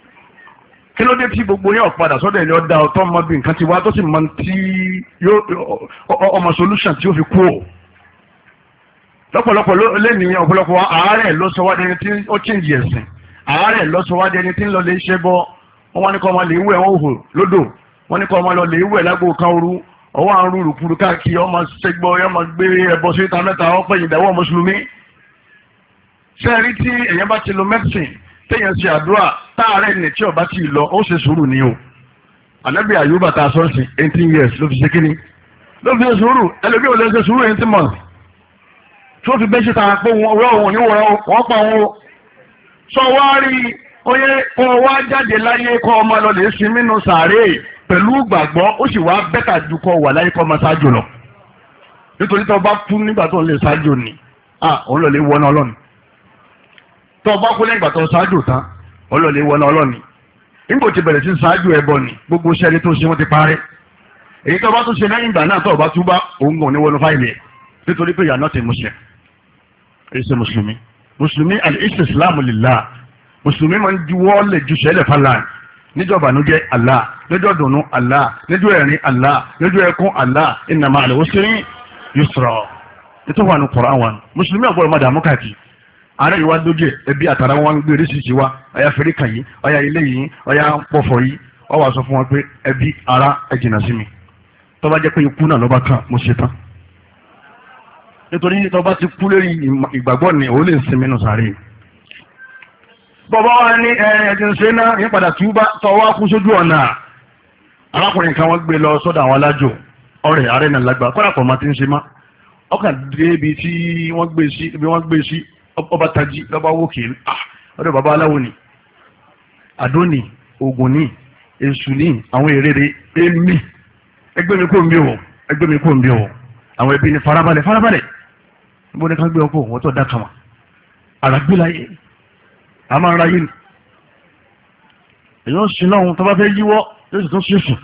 kí ló dé tí gbogbo yẹn ọ̀padà sọ́dọ̀ ẹni ọ̀dà ọ̀tọ́ ọmọ bí nǹkan ti wá tó sì mọ tí yóò ọmọ solution tí ó fi kú o lọ́pọ̀lọpọ̀ lẹ́nìí ọ̀pọ̀lọpọ̀ àárẹ̀ lọ́sọ̀wádìí ẹni tí ó change ẹ̀sìn àárẹ̀ lọ́sọ̀wádìí ẹni tí ń lọ lè ṣe bọ́ wọ́n wá ní kọ́ ọmọ lè wẹ̀ wọ́n hò lódò wọ́n ní kọ́ ọmọ lọ lè wẹ̀ lágbo kan ooru ọwọ́ àrùn rùkúrú káàkiri ọmọ ṣẹgbọ́ ọmọ gbé ẹbọ sí ìta mẹ́ta ọ̀pẹ̀ ìdáwọ́ mùsùlùmí sẹ́ẹ̀rí tí èèyàn bá ti lo medicine téèyàn ṣe àdúrà táàrẹ̀ ní tí ọba ti lọ ó ṣe sùúrù ni o ànábì àyùbá ta sọ́ọ̀sì eighteen years ló fi ṣe kíní ló fi ṣe sùúrù ẹlòmíì ò lè ṣe sùúrù eighteen months tó fi bẹ́ẹ̀ ṣe ta pé wọ́n òun ní wọ́n pa wọn sọ wá rí oyè kọ́ wá jáde láyé kọ́ ọmọ lọ lè sin mínú sàárè pẹ̀lú gbàgbọ́ ó sì wá bẹ́tà ju kọ́ wà láyé kọ́ ọmọ ṣáájú lọ nítorí tó bá kú nígbà tó ń lè ṣáájú ni ah òun lọ lè wọ́n náà lọ́nà tó bá kú lẹ́yìn ìgbà tó ṣáájú tán ọlọ́ọ̀lẹ́ wọná ọlọ́ọ̀ni nígbò tí bẹ̀rẹ̀ sí ṣáájú ẹbọ ni gbogbo sẹ́ni tó ṣe wọ́n ti parẹ́ èyí tó bá tún ṣe lẹ́yìn ìgbà náà tó bá túbá òun gàn ní wọnú fáìlì ẹ̀ nítorí pé yàrá ti muslim èyí ṣe mùsùlùmí mùsùlùmí al-istislamu lillah mùsùlùmí máa ń juwọ́ lè ju sẹ́lẹ̀ fàlà níjọ́ ìbànújẹ́ Allah níjọ́ dùnú Allah níjọ́ ẹ̀rín Allah níjọ́ ẹkún Allah inna ma'al usri yusra ètò wà ní Qur'an mùsùlùmí ọ̀gbọ́n máa dààmú káàkiri ààrẹ yìí wá dójú ẹ ẹbí àtàrà wọn ń gbé oríṣiríṣi wa ọyà fèrèkà yìí ọyà ilé yìí ọyà pọ̀fọ̀ yìí wọ́n wá sọ fún wọn pé ẹbí ara ẹ jìnnà sí mi tó bá jẹ́ pé ikú náà lọ́ba kan mo ṣe tán nítorí tó bá ti kú lórí ìgbàgbọ́ ni òun lè sinmi nù sáré bọ́bá wa ní ẹ̀ẹ́dín ṣe náà ní padà túbá tó wá kú sójú ọ̀nà arákùnrin kan wọ́n gbé lọ sọ́dọ̀ àwọn alájò ọ̀rẹ́ ààrẹ náà lágbá kọ́dà pọ̀ máa ti ń ṣe má ọkàn dé ibi tí wọ́n gbé sí ibi wọ́n gbé sí ọba tají lọ́ba wókè ah ọdọ̀ bàbá aláwo ni àdó ni oògùn ni èṣù ni àwọn èrèrè èmi ẹgbẹ́ mi kò ń bí o ẹgbẹ́ mi kò ń bí o àwọn ẹbí ni farabalẹ̀ farabalẹ̀ níbo ni ká gbé ọkọ̀ wọ́n tó dá kama àràgbélayé a máa ń ra yé ni èyàn sin náà tó bá fẹ́ yíwọ́ yóò sì tún sí sùn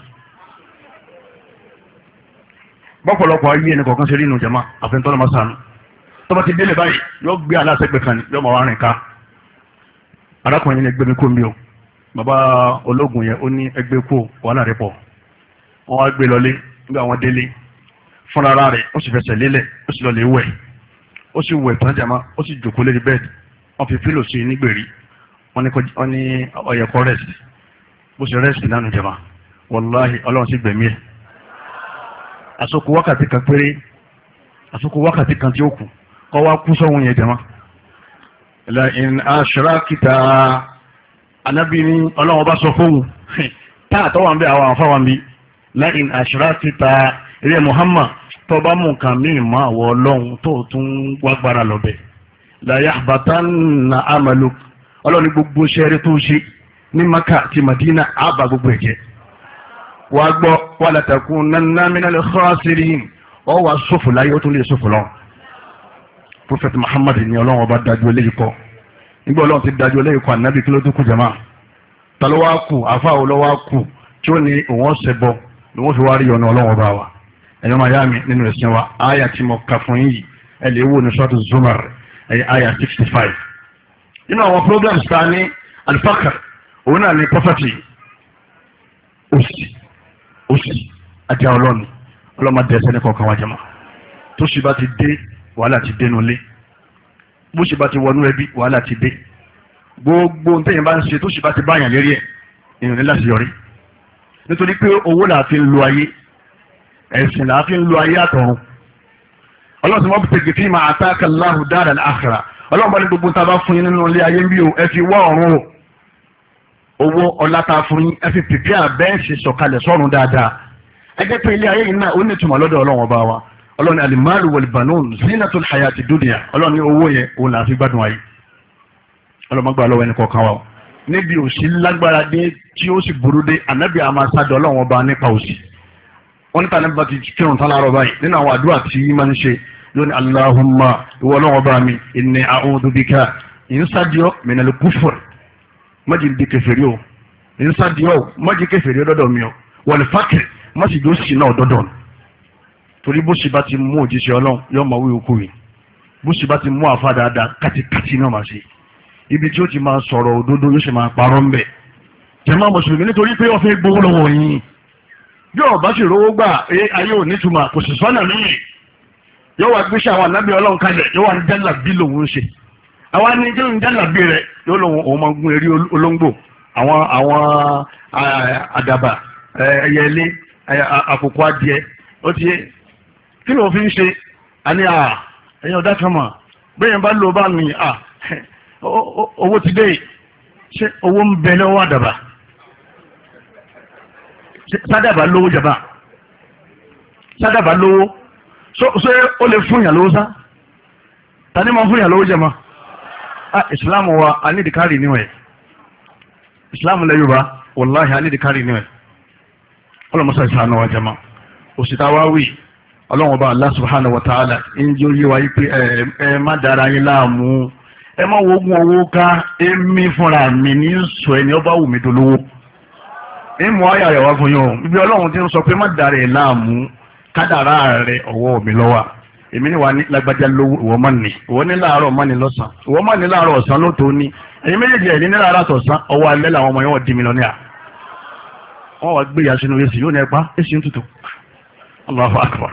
bọ́pọ̀lọpọ̀ ayé ẹni kọ̀ọ̀kan ṣe rí inú jama àfẹ́ntọ́nà máa sànù tó bá ti délé báyìí yóò gbé aláṣẹ́gbẹ̀ kan ní yóò máa wá rìn ká arákùnrin ní ẹgbẹ́ mi kó mi o bàbá ológun yẹn ó ní ẹgbẹ́ kó wàhálà rẹ̀ pọ̀ wọ́n wá gbé lọlé nígbà wọn délé fúnra ara rẹ̀ ó sì fẹsẹ̀ lélẹ̀ ó sì lọlé wẹ̀ ó sì wẹ̀ tán jama ó sì jòkó lérí bẹ́ẹ̀dì wọ́n fi pílò sí nígbèrí wọ́n ní ọ̀yẹ̀kọ́ rẹ̀sì bó ṣe rẹ̀sì nánu jama wàláhì ọlọ́run sì gbẹ̀mí ẹ̀ àsokò wákàtí kan péré àsokò wákàtí kan tí ó kù kọ́ wá kú sọ́hun yẹn jama la in ashrakita anábì ní ọlọ́run bá sọ fóun táà tọ́wà ń bẹ àwọn àfáwà ń bí la in ashrakita ilé Muhammad tó bá mú nǹkan míì mọ́ àwọ̀ ọlọ́run tó tún wágbára lọ́bẹ̀ la yahbatanna amaluk ọlọ́run gbogbo ṣẹ́rí tó ṣe ní Maka àti Madina àbá gbogbo ẹ̀jẹ̀ wàá gbọ́ wala takunanna minal khasirin ọ wà sófò láyé ó tún lè sófò lọ. Prophet Muhammad ni ọlọ́run ọba dájú eléyìí kọ́ nígbà ọlọ́run ti dájú eléyìí kọ́ ànábì kí ló dúkú jama ta ló wá kù àfa wo ló wá kù tí ó ní òun ọ̀sẹ̀ bọ̀ ni wọ́n fi wá rí ọ̀nà ọlọ́wọ́ bá wa ẹ̀yọ́ máa yá mi nínú ẹ̀sìn wa àyà tí mo kà fún yìí ẹ lè wò ní sọ́ọ̀tù Zumar àyà sixty five nínú àwọn programs ta ní alifakar òun náà ní poverty òsì òsì àti ọlọ́ni ọlọ́mọdé ẹsẹ̀ ní kọ̀ọ̀kan wájà máa tó sì bá ti dé wàhálà ti dénú lé bó sì bá ti wọnú ẹbí wàhálà ti dé gbogbo ntẹ́yìn bá ń ṣe tó sì bá ti báyàn lérí ẹ̀ èèyàn ní láti yọrí nítorí pé owó là á fi ń lo ayé ẹ̀sìn là á fi ń lo ayé àtọ̀run ọlọ́run tí wọ́n fi tẹ̀gẹ̀ tí máa àtàkà Allahu dára àkhírà ọlọ́run bá ní gbogbo tá a bá fún yín nínú ilé ayé ń bí o ẹ fi wá ọ̀run o owó ọlá tá a fún yín ẹ fi pìpì àbẹ́ǹsì sọ̀kalẹ̀ sọ́run dáadáa ẹ jẹ́ pé ilé ayé yìí náà ó ní ìtumọ̀ lọ́dọ̀ ọlọ́run ọba wa ọlọ́run alimalu walibanun zinatul hayati dunya ọlọ́run ní owó yẹn òun là á fi gbádùn ayé ọlọ́run gbà lọ́wọ́ ẹni kọ̀ọ̀kan wa níbi òsì lágbára dé tí ó sì burú dé ànábì àmàṣàdọ̀ ọlọ́run ọba nípa òsì wọ́n nípa nípa ti kírun tán láàárọ̀ báyìí nínú àwọn àdúrà tí máa ń ṣe lónìí Allahumma ìwọ ọlọ́run ọba mi inni a'udhu bika ìnsádìọ́ minal kufr májì di kèfèrí o ìnsádìọ́ májì kèfèrí ọdọ́dọ̀ mi o wal fakr májì ló sì náà ọdọ́dọ̀ torí bó ṣe bá ti mú òjíṣẹ́ ọlọ́run yóò máa wí okú yìí bó ṣe bá ti mú àfa dáadáa kátikáti náà máa ṣe ibi tí ó ti máa sọ̀rọ̀ òdodo yóò ṣe máa parọ́ ń bẹ̀ jàmá mùsùlùmí nítorí pé ó fẹ́ gbowó lọ́wọ́ yín yóò bá sì rówó gbà ẹ ayé ò nítumọ̀ kò sì sọ́nà míì yóò wá gbéṣẹ́ àwọn ànábì ọlọ́run kalẹ̀ yóò wá ní jálà bí lòun ń ṣe àwa ní jẹ́ ní jálà bí rẹ̀ yóò lòun òun máa gún eré olóńgbò àwọn àwọn àdàbà ẹyẹlé àkókò adìẹ ó ti yé kí ló fi ń ṣe àní à ẹ̀yin ọ̀dá kan mọ̀ bẹ́ẹ̀ bá lò bá mi à owó ti dé ṣé owó ń bẹ lọ́wọ́ àdàbà sádàbà lówó jàmbá sádàbà lówó ṣé ó lè fún yàn lówó sá tani máa fún yàn lówó jàmbá ah ìsìlámù wa anídìkárì níwẹ̀ ìsìlámù lẹ Yorùbá wàláhì anídìkárì níwẹ̀ ọlọ́mọsá ìsìlámù wa jàmbá òsìta wá wí ọlọ́run ọba Allah subhanahu wa ta'ala ń jẹ́ oyé wa yí pé ẹ ẹ má dára yín láàmú ẹ má wo ogun owó ká èmi fúnra mi ní sọ ẹni ọba wù mí dolówó ń mú ayà rẹ̀ wá fún yín o ibi ọlọ́run ti ń sọ pé má dára ẹ̀ láàmú kádàrá rẹ̀ ọwọ́ mi lọ́wọ́ èmi ni wà ní lágbájá lówó ìwọ má ní ìwọ ní láàárọ̀ má ní lọ́sàn ìwọ má ní láàárọ̀ ọ̀sán ló tó ní ẹ̀yin méjèèjì ẹ̀ ní ní láàárọ̀ ọ̀sán ọwọ́ alẹ́ làwọn ọmọ yẹn wọ́n di mílíọ̀nìà wọ́n wá gbé ìyá sínú èsì yóò ní ẹ̀pá èsì ń tutù Allahu akbar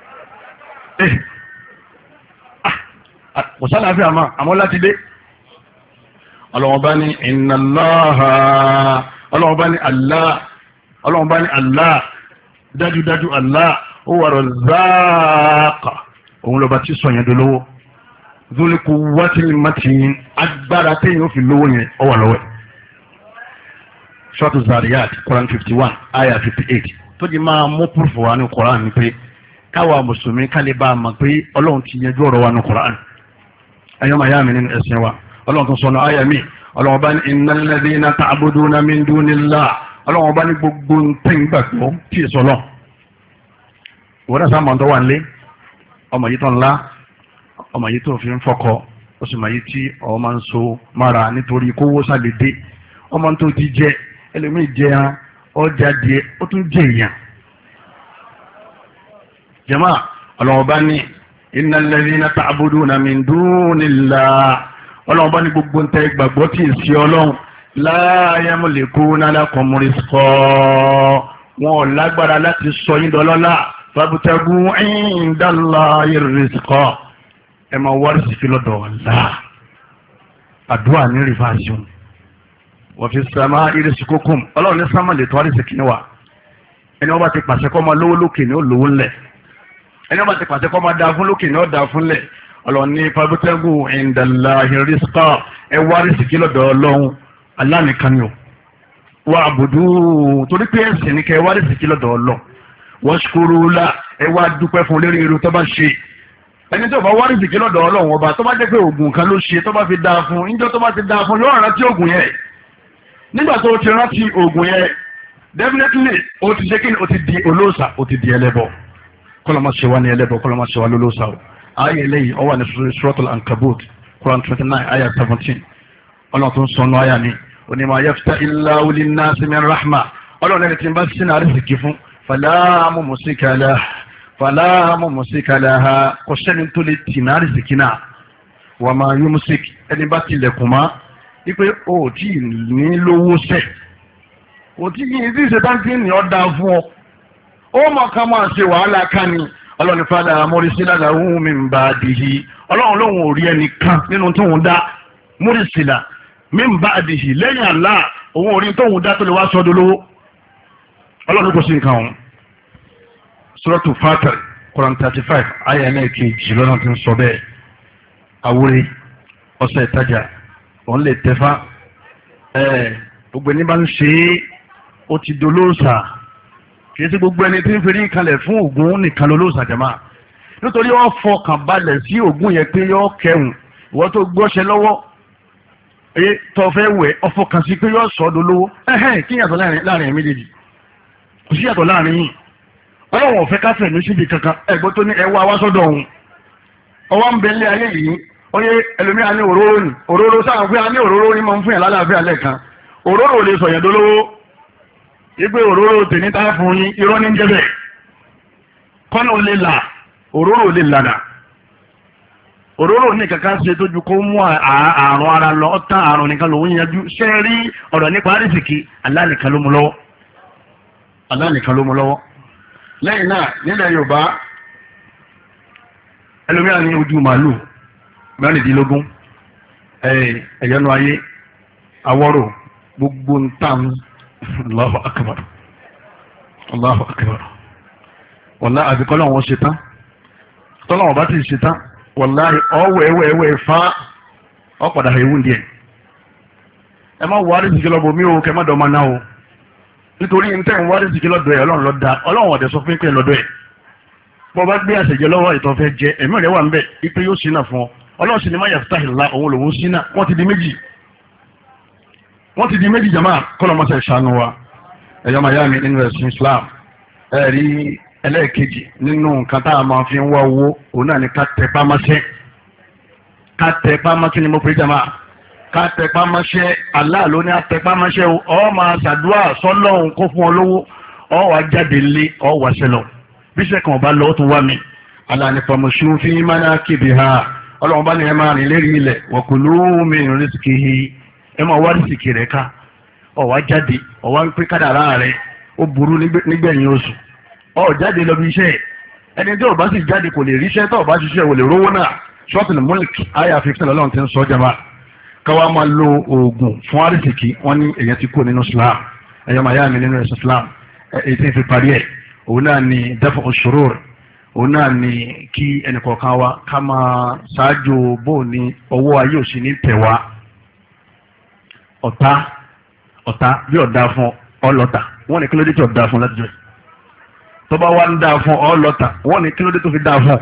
kò sálàáfíà máa àmọ́ láti dé ọlọ́wọ́n bá ní inna Allaha ọlọ́wọ́n bá ní Allah ọlọ́wọ́n bá ní Allah dájúdájú Allah huwa razzaq òun lọ́ba tí sọ yẹn dolówó dhul quwwatil matin agbára téèyàn ó fi lówó yẹn ó wà lọ́wọ́ Suratu Zariyat Quran fifty one ayah fifty eight tó di máa mú púrùfù wa ní Quran ní pé káwa mùsùlùmí kálí bá a mọ̀ pé ọlọ́run ti yanjú ọ̀rọ̀ wa ní Quran ẹ̀yọ́ màá yá mi nínú ẹ̀sìn wa ọlọ́run tó sọnù àyà mi ọlọ́run bá ní innal ladhina ta'buduna min dunillah ọlọ́run bá ní gbogbo ntẹ́yìn gbàgbọ́ tí ì sọlọ́ ìwọ́n náà sáà tó wà nílé ọmọ yìí tó ńlá ọmọ yìí tó fi ń fọkọ ó sì mọ̀ yìí tí ọ máa ń so mára nítorí kówó sálẹ̀dé ọmọ tó ti jẹ ẹlòmíì jẹ ẹran ọjà díẹ̀ ó tún jẹ èèyàn jama ọlọ́wọ́n bá ní innal ladhina ta'buduna min dunillah ọlọ́wọ́n bá ní gbogbo ń tẹ́ gbàgbọ́ tí ì sí ọlọ́run la yamlikuna lakum rizqa wọn ò lágbára láti sọ yín dọlọ́lá fabtagu indallahi rizqa ẹ máa wá rìsíkì lọ́dọ̀ ọ̀la àdúrà ní rìfáàsìún wa fis samaa'i rizqukum ọlọ́run ní sámà lè tọ́ rìsíkì níwà ẹni wọ́n bá ti pàṣẹ kọ́ máa lówó lókè ní ó lówó ńlẹ̀ ẹni wọ́n bá ti pàṣẹ kọ́ máa dáa fún lókè ní ó dáa fún lẹ̀ ọlọ́run ní fabtagu indallahi rizqa ẹ wá rìsíkì lọ́dọ̀ ọlọ́run Allah nìkan ni o wà àbùdú torí pé ẹ̀sìn ní kẹ́ ẹ wá rìsíkì lọ́dọ̀ ọlọ́run washkuru la ẹ wá dúpẹ́ fún lérí irú tó bá ṣe ẹni tó bá wá rìsíkì lọ́dọ̀ ọlọ́run ọba tó bá jẹ́ pé oògùn kan ló ṣe tó bá fi dáa fún níjọ́ tó bá ti dáa fún yóò rántí oògùn yẹn nígbà tó ti rántí oògùn yẹn definitely o ti ṣe kí ni o ti di olóòṣà o ti di ẹlẹ́bọ kọlọmọ ṣe wá ní ẹlẹ́bọ kọlọmọ ṣe wá lólóòṣà o ayé eléyìí ó wà ní suratul ankabut Quran twenty nine ayah seventeen ọlọ́run tó ń sọnù ayà ni onímọ̀ ayẹ́fẹ́ illahu linnasi min rahma ọlọ́run ẹni tí ń bá sínú àrísìkí fún fala mumsika lahu fala mumsika laha kò sẹ́ni tó lè tì ní àrísìkí náà wa ma yumsik ẹni bá tilẹ̀kùn mọ́ wípé o tí ì ní lówó sẹ̀ o tí ì ní ìṣètàǹtì ní ọ̀dà fún ọ ó mọ̀ ká máa ṣe wàhálà ká ni ọlọ́run fada múrísílà làwọn min ba'dihi ọlọ́run lòun ò rí ẹnìkan nínú tóun dá múrísílà min ba'dihi lẹ́yìn Allah òun ò rí tóun dá tó lè wá sọ́dọ̀ lówó ọlọ́run kò sí nǹkan ọ̀hún. Suratu Fatir Quran thirty five ayé ẹlẹ́ẹ̀kejì lọ́nà tí ń sọ bẹ́ẹ̀ awúrẹ́ ọ̀sẹ̀ ìtajà òun lè tẹ́fà ẹ̀ gbogbo ẹni bá ń ṣe é ó ti dolóòsà kìí sí gbogbo ẹni tí ń ferí kalẹ̀ fún Ògún nìkan lolóòsà jàmá nítorí wọ́n fọkàn balẹ̀ sí Ògún yẹn pé yọ kẹrùn ìwọ́n tó gbọ́ṣẹ lọ́wọ́ ẹ tó fẹ́ wẹ̀ ọfọkàn sí pé yọ sọ́dọ̀ lówó ẹ̀hẹ́n kí yàtọ̀ láàrin ẹ̀mí méjèèjì kò sí yàtọ̀ láàrin yìí ọlọ́wọ̀n ọ̀fẹ́ káfẹ́ ní síbi kankan ẹ̀gbọ́n tó ní ẹwà wá sọ́dọ̀ òun ọwọ́ ń bẹ ilé ayé yìí oye ẹlòmíà ní òróró ni òróró sáà fún yà ní òróró ní máa ń fún yà lálàáfíà lẹ́ẹ̀kan òróró lè sọ̀yàn dolówó ìgbé òróró tèmi tá fún yín irọ́ ní jẹ́bẹ̀ kọ́nà ò lè là òróró ò lè lànà òróró ní kankan ṣe tójú kó mú àrùn ara lọ ọ̀tá àrùn nìkan lòún yanjú ṣé rí ọ̀rọ̀ nípa àrísìkí Allah nìkan ló mú lọ́wọ́ Allah nìkan ló mú lọ́wọ́ lẹ́yìn náà nílẹ̀ Yorùbá ẹlòmíà ní ojú màálù mẹ́rìndínlógún ẹ̀yọ́nú ayé awọ́rò gbogbo ń tàn Allahu akbar Allahu akbar wàlá àbíkọ́ làwọn ṣe tán tọ́lọ́wọ́n bá ti ṣe tán wàlá ọ̀wẹ̀ ẹ̀wẹ̀ ẹ̀wẹ̀ fa ọ̀padà ewu díẹ̀ ẹ má wà rìsìkì lọ́bọ̀ mi ò kẹ́ má dọ̀ ma ná o nítorí ní tẹ́ ń wà rìsìkì lọ́dọ̀ ẹ̀ ọlọ́run lọ́dà ọlọ́run ọ̀dẹ̀ sọ fún pé lọ́dọ̀ ẹ̀ bọ́ bá gbé àṣẹjẹ lọ́wọ́ ìtọ́ fẹ́ jẹ ẹ̀mí rẹ̀ wà ń bẹ̀ ipe yóò ṣínà fún ọ ọlọ́run sì ni má yaftahillah òun lòun ṣínà wọ́n ti di méjì wọ́n ti di méjì jama kọ́lọ́mọṣẹ́ ṣàánú wa ẹ̀yọ́ mayami nínú ẹ̀sìn Islam ẹ̀rí ẹlẹ́ẹ̀kejì nínú nǹkan tá a máa fi ń wá owó òun náà ni ká tẹ pámásẹ́ ká tẹ pámásẹ́ ni mo pè jama ká tẹ pámásẹ́ Allah ló ní àtẹ pámásẹ́ o ọ máa ṣàdúrà sọ́lọ́hún kó fún ọ lówó ọ wà jáde lé ọ wà sẹlọ bíṣẹ́ kan ọba lọ́wọ́ tún wá mi Allah ní famushu fi manakibiha ọlọ́run bá ní ẹ máa rìn lérí ilẹ̀ wa kulu min rizqihi ẹ máa wá rìsìkì rẹ̀ ká ọ wá jáde ọ wá ń pín kádàrá rẹ̀ ó burú nígbẹ̀yìn oṣù ọ jáde lọ bí iṣẹ́ ẹni tí ó bá sì jáde kò lè ríṣẹ́ tó bá ṣiṣẹ́ ò lè rówó náà Suratul Mulk àyà fifteen ọlọ́run ti ń sọ jama káwá máa lo oògùn fún àrísìkí wọ́n ní èyàn ti kú nínú Islam ẹ̀yọ́ máa yá mi nínú ẹ̀sìn Islam èyí tí ń fi parí ẹ̀ òun náà ni dafu shurur òun náà ni kí ẹnìkọ̀ọ̀kan wa ká máa ṣáájú bó ní ọwọ́ ayé òsì ní tẹ̀wá ọ̀tá ọ̀tá bí ọ̀dá fún ọlọ́ta wọ́n ní kí ló dé tí ọ̀dá fún láti jọ tó bá wá ń dá fún ọlọ́ta wọ́n ní kí ló dé tó fi dá fún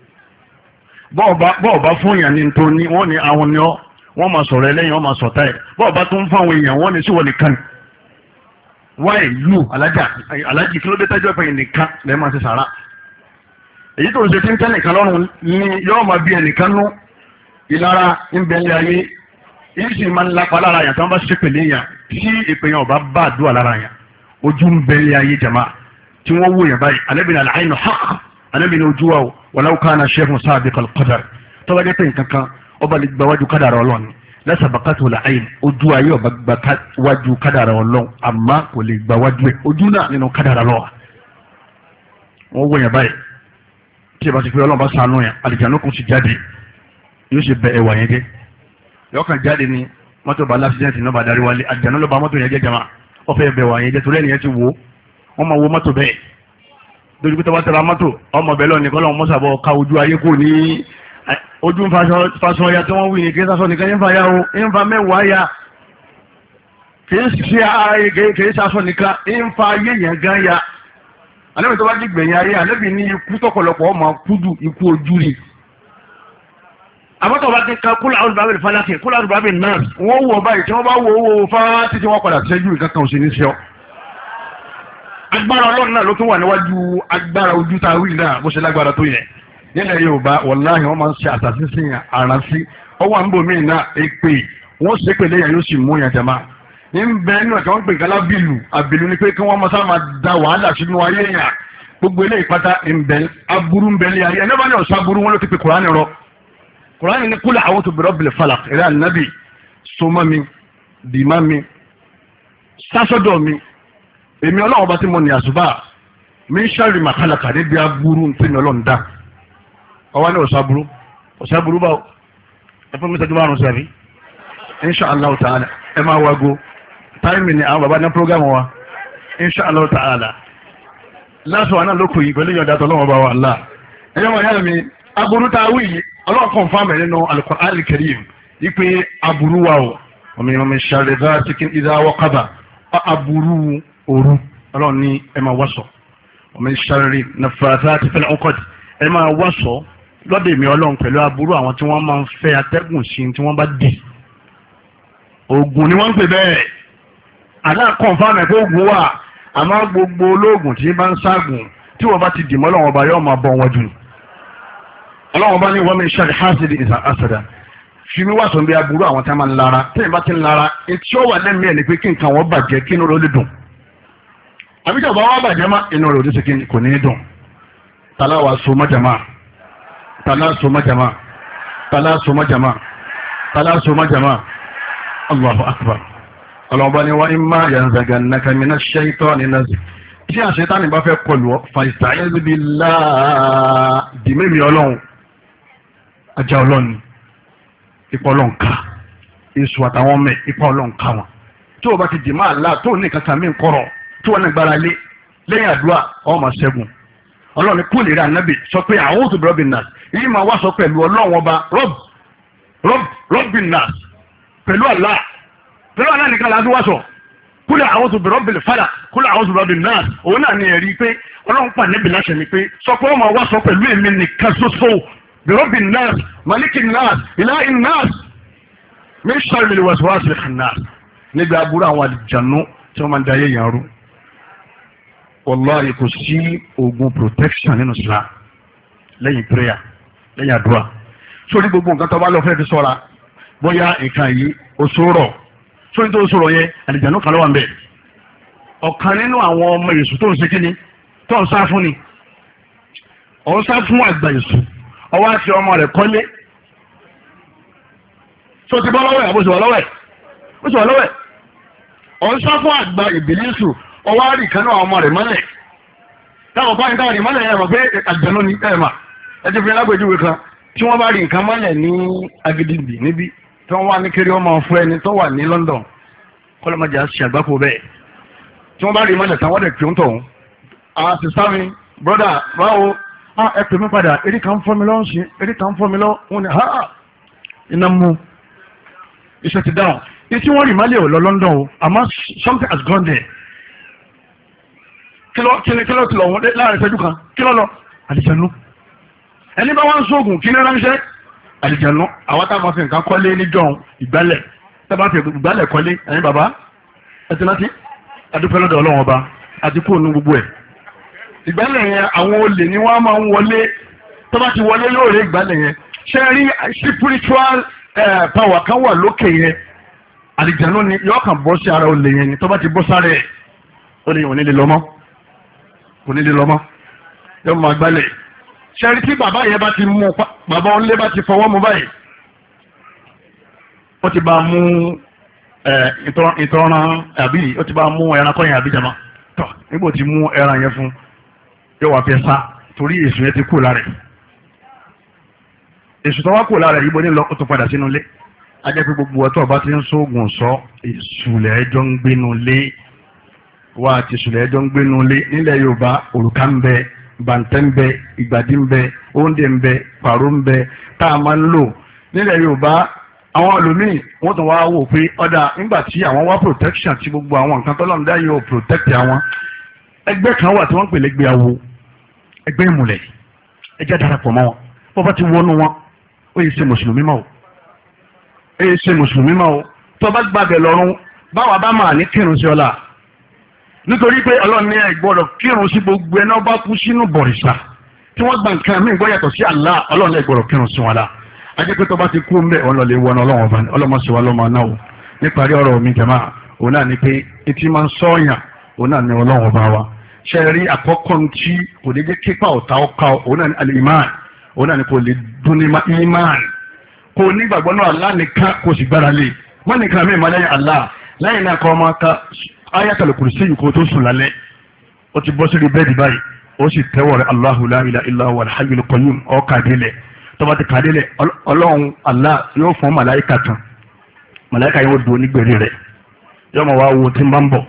bọ́ọ̀ bá fún èèyàn ní tó ní wọ́n ní àwọn ni ọ́ wọ́n máa sọ̀rọ̀ ẹlẹ́yìn wọ́n máa sọ̀tá ẹ̀ bọ́ọ̀ bá tún fún àwọn èèyàn wọ́n ní síwọ́ nìkan wáyé yù alájà alájì kí ló dé tẹ́jọ́ pé nìkan lẹ́ máa ṣe sàrà èyí tó ń ṣe tí ń tẹ́ nìkan lọ́rùn ni yọ́ọ́ máa bí ẹnìkan nú ìlara ń bẹ́ńlẹ̀ ayé èyí sì máa ń lápá lára yàn tí wọ́n bá ṣe pèlè yàn tí ìpèyàn ọba bá àdúrà lára yàn ojú ń bẹ́ńlẹ̀ ayé jama tí wọ́n wò yàn báyìí alẹ́bìnrin àlàyé haqq alẹ́bìnrin ojú wa walau kana shay'un sabiqal qadar tó bá jẹ́ pé nǹkan kan ọba lè gba wájú kádàrà ọlọ́run lẹ́sàbàkàtò làáyìn ojú ayé ọba gba wájú kádàrà ọlọ́run àmọ́ kò lè gba wájú ẹ̀ ojú náà nínú kádàrà lọ́wọ́ wọ́n wò yàn báyìí tí ìbá ti fi ọlọ́run bá sànú yàn àlìjánu kò sì jáde yóò sì bẹ ẹwà yẹn jẹ́ yọkàn jáde ni mọ́tò bá lásìdẹ́ǹtì náà bá darí wálé àlìjánu ló bá mọ́tò yẹn jẹ́ jama ó fẹ́ bẹ ẹwà yẹn jẹ́ torí ẹnìyẹn ti wò wọ́n máa wo mọ́tò bẹ́ẹ̀ lójú pé tọ́wọ́ tẹ́ra mọ́tò ọmọ bẹ́ẹ̀ lọ́ọ̀ nìkan lọ́wọ́ mọ́sàbọ̀ ká ojú ayé kò ní ojú ń faṣọ ọya tí wọ́n wí ní kí sásọ nìkan yín fa ya o ń fa mẹ́wàá ya kìí ṣe ààyè kìí sásọ nìkan ń fa ayé yẹn gan ya alẹ́bí tó bá jí gbẹ̀yìn ayé alẹ́bí ní ikú tọ́pọ̀lọpọ̀ ọmọ kúdù ikú ojú rí àmọ́tọ̀ bá ti ka kúlà olùbábẹ̀ falakẹ̀ kúlà olùbábẹ̀ náà wọ́n wọ̀ báyìí tí wọ́n bá wọ owó fáá títí wọ́n padà ṣẹ́jú ìkankan òsì ní ṣọ́ agbára ọlọ́run náà ló tún wà níwájú agbára ojú tá a wí náà bó ṣe lágbára tó yẹ nílẹ̀ Yorùbá wàláhì wọ́n máa ń ṣe àṣàṣì sí àránsí ọwọ́ àǹbò míì náà èpè wọ́n ṣe pé lẹ́yìn yóò sì mú yàn jama ń bẹ nínú ẹ̀ka wọn pè kálá bìlù àbìlù ni pé kí wọ́n máa máa da wàhálà sínú ayé yàn gbogbo eléyìí pátá ń bẹ aburú ń bẹ ní ayé ẹni bá ní ọ̀sán aburú wọn ló ti pe kùránì rọ kùránì ní kúlẹ̀ a'udhu bi rabbil falaq eré ànábì sọmọ mi dìímá mi sásọdọ̀ mi èmi ọlọ́run bá ti mọ ní àṣùbà mi ń ṣàrì màkàlàkà níbi aburú ń tẹ̀mí ọlọ́run dá ọwọ́ ní ọ̀sán aburú ọ̀sán aburú báwo ẹ fún mi sẹ́jú márùn-ún sí àbí inṣàlá ta'ala ẹ máa wago táìmì ni àwọn bàbá ní prógámù wa inṣàlá ta'ala láti wà náà lókùn yìí pẹ̀lú ìyọ̀dá tọ́lọ́wọ́ bá wà láà ẹ̀yọ́ wà yára mi aburú ta wí yìí ọlọ́wọ́ kan fáwọn mẹ́rin nínú al-Qur'an al-Karim wípé aburú wa o omi omi ṣàrẹ̀ dáa tí kí n ìdá wọ́kàbà aburú òru ọlọ́run ní ẹ máa wọ́sọ̀ omi ṣàrẹ̀ nàfàtà ti fẹ́lẹ̀ ọkọ̀dì ẹ máa wọ́sọ̀ lọ́dẹ̀ mi ọlọ́run pẹ̀lú aburú àwọn tí wọ́n máa ń fẹ́ atẹ́gùn sí tí wọ́n bá dì oògùn ni wọ́n ń pè bẹ́ẹ̀ aláàkọ̀ǹfàmẹ̀ pé oògùn wà àmọ́ gbogbo olóògùn tí bá ń ságùn tí wọ́n bá ti dì mọ́ ọlọ́wọ́n ọba yóò máa bọ́ wọn jù ní ọlọ́wọ́n ọba ní wọ́n mi ṣáàdì hásìdì ìsà àṣàdà fi mi wá sọ bí aburú àwọn tí a máa ń lara tẹ́yìn bá ti ń lara etí ó wà lẹ́mìí ẹ̀ ni pé kí nǹkan wọn bàjẹ́ kí inú rẹ̀ ó lè dùn àbíjà bá wà bàjẹ́ má inú rẹ̀ ò ní ṣe kí kò ní í dùn tàlá wa so mọ́jàmá tàlá so mọ́jàmá tàlá so mọ́jàmá tàlá so mọ́jàmá Allahu akbar ọlọ́ọ̀bá ni wọ́n imma yanzaghannaka minash shaitani nazg tí àṣetánì bá fẹ́ kọlù ọ́ fasta'iz billah dìmẹ́mì ọlọ́run ajá ọlọ́run ipò ọlọ́run ká èṣù àtàwọn ọmọ ipò ọlọ́run ká wọn tó o bá ti dìmọ́ àlá tó o ní kankan mí kọ̀rọ̀ tó o ní gbára lé lẹ́yìn àdúrà ọ̀ máa ṣẹ́gun ọlọ́run kú lè rí ànábì sọ pé a'udhu bi rabbin nas èyí máa wá sọ pẹ̀lú ọlọ́run ọba rọ́b rọ́b rabbin nas pẹ̀lú àlá pẹ̀lú àlá nìkan láti wá sọ kúlẹ̀ a'udhu bi rabbil falaq kúlẹ̀ a'udhu bi rabbin nas òun náà ní ẹ̀rí pé ọlọ́run pa níbi láṣẹ ni pé sọ pé wọ́n máa wá sọ pẹ̀lú èmi nìkan ṣoṣo bi rabbin nas malikin nas ilahin nas min sharril waswasil khannas níbi aburú àwọn àlìjànú tí wọ́n máa ń da ayé yàn rú wallahi kò sí oògùn protection nínú Islam lẹ́yìn prayer lẹ́yìn àdúrà sórí gbogbo nǹkan tó bá lọ fẹ́ fi sọ́ra bóyá nǹkan yìí ó sọ̀rọ̀ sórí tó sọ̀rọ̀ yẹn àlìjànú kan ló wà ń bẹ̀ ọ̀kan nínú àwọn ọmọ èṣù tó ń ṣe kíni tó ń sá fún ni ọ̀ ń sá fún àgbà èṣù ọwọ́ àti ọmọ rẹ̀ kọ́lé tó ti bọ́ lọ́wọ́ ẹ̀ àbóṣe wà lọ́wọ́ ẹ̀ ó sì wà lọ́wọ́ ẹ̀ ọ̀ ń sá fún àgbà ìbílísù ọwọ́ àrí kan náà ọmọ rẹ̀ mọ́lẹ̀ táwọn bá ń táwọn rí mọ́lẹ̀ yẹn mọ̀ pé àlìjànú ni ẹ̀ mà ẹ ti fi lágbèjúwe kan tí wọ́n bá rí nǹkan mọ́lẹ̀ ní Agídìgbì níbí tí wọ́n wá ní kiri ọmọ fún ẹni tó wà ní London kọ́lọ́mọjà ṣe àgbákò bẹ́ẹ̀ tí wọ́n bá rí mọ́lẹ̀ táwọn dẹ̀ tó ń tọ̀hún. àwọn sísá mi brọ́dà báwo ẹ pè mí padà eré kan fọ́ mi lọ́wọ́ sí eré kan fọ́ mi lọ́wọ́ wọn ni ha iná mú iṣẹ́ ti dáhùn ní tí wọ́n rí mọ́lẹ̀ ò lọ London o àmọ́ something has gone there kí ló kí ló ti lọ wọn láàrin ìṣẹ́jú kan kí ló lọ àlìjànú ẹni bá wọn sóògùn kí ní ránṣẹ́ àlìjànú àwọn táwọn fi nǹkan kọ́lé níjọ́ ìgbálẹ̀ tábà fi ìgbálẹ̀ kọ́lé ẹ̀yin bàbá ẹtì láti adúpẹ́ lọ́dọ̀ ọlọ́wọ́n ọba àti kúrò ní gbogbo ẹ̀ ìgbálẹ̀ yẹn àwọn olè ni wọ́n máa ń wọlé tábà ti wọlé lóòrè ìgbálẹ̀ yẹn ṣe rí spiritual power kan wà lókè yẹn àlìjànú ni yóò kàn bọ́ sí ara olè yẹn ni tábà ti bọ́ sáré ẹ̀ olè yẹn ò ní lè lọ́mọ́ kò ní lè lọ́mọ́ yóò máa gbálẹ̀ ṣẹ́rí tí bàbá yẹn bá ti mú bàbá ọ̀nlé bá ti fọwọ́ mú báyìí ó ti bá mú ìtọ́ran àbí ó ti bá mú ẹran kọ́yìn àbí jama tọ́ nígbò tí mú ẹran yẹn fún yóò wá fẹ́ sá torí èṣù yẹn ti kú lára ẹ̀ èṣù tó wá kú lára yìí bó ní lọ ó tó padà sínú ilé ajẹ́ pé gbogbo ọ̀tọ̀ bá ti ń sóògùn sọ ìṣùlẹ̀ ẹjọ́ ń gbénu lé wá àti ìṣùlẹ̀ ẹjọ́ ń gbénu lé nílẹ̀ Yorùbá òrùka ń bẹ bàǹtẹ́ ń bẹ ìgbàdí ń bẹ oúnjẹ ń bẹ pàrọ̀ ń bẹ tá a máa ń lò nílẹ̀ Yorùbá àwọn ẹlòmíì wọ́n tún wá wò pé ọ̀dà nígbà tí àwọn wá protection tí gbogbo àwọn nǹkan tọ́lọ́run dá yóò protect àwọn ẹgbẹ́ kan wà tí wọ́n ń pè lẹ́gbẹ́ awo ẹgbẹ́ ìmùlẹ̀ ẹjẹ́ darapọ̀ mọ́ wọn bọ́ bá ti wọnú wọn ó yẹ ṣe mùsùlùmí mọ́ o ó yẹ ṣe mùsùlùmí mọ́ o tó bá gbàgbẹ́ lọ́rùn báwa bá máa ní kírun sí ọlá nítorí pé ọlọ́run ní ẹ gbọ́dọ̀ kírun sí gbogbo ẹni ọba kú sínú bọ̀rìṣà tí wọ́n gba nǹkan mí gbọ́ yàtọ̀ sí Allah ọlọ́run ní ẹ gbọ́dọ̀ kírun sí wọn la ajẹ́ pé tó bá ti kú mbẹ́ ọ̀nà lè wọnà ọlọ́run ọba ọlọ́mọ sí wa lọ́mọ náà o níparí ọ̀rọ̀ mi jẹ̀má òun náà ni pé etí máa ń sọ́ọ̀yàn òun náà ni ọlọ́run ọba wa ṣe rí àkọ́kọ́ tí kò lè jẹ́ kípa ọ̀tá ọ̀ka òun náà ni al-iman òun náà ni kò lè dún ní iman kò nígbàgbọ́ náà Allah nìkan kò sì gbára lé wọ́n nìkan mí ìmọ̀ lẹ́yìn Allah lẹ́yìn náà kọ́ ọmọ ká ayatul kursi yìí kó tó sùn lálẹ́ ó ti bọ́ sí rí bẹ́ẹ̀dì báyìí ó sì tẹ́wọ̀ rẹ̀ Allahu la ilaha illa huwa al-hayyul qayyum ọ́ kàdélẹ̀ tọ́ba ti kàdélẹ̀ ọlọ́run Allah yóò fún màláìka tán màláìka yóò dùn nígbèrè rẹ̀ yóò mọ̀ wá wo tí ń bá ń bọ̀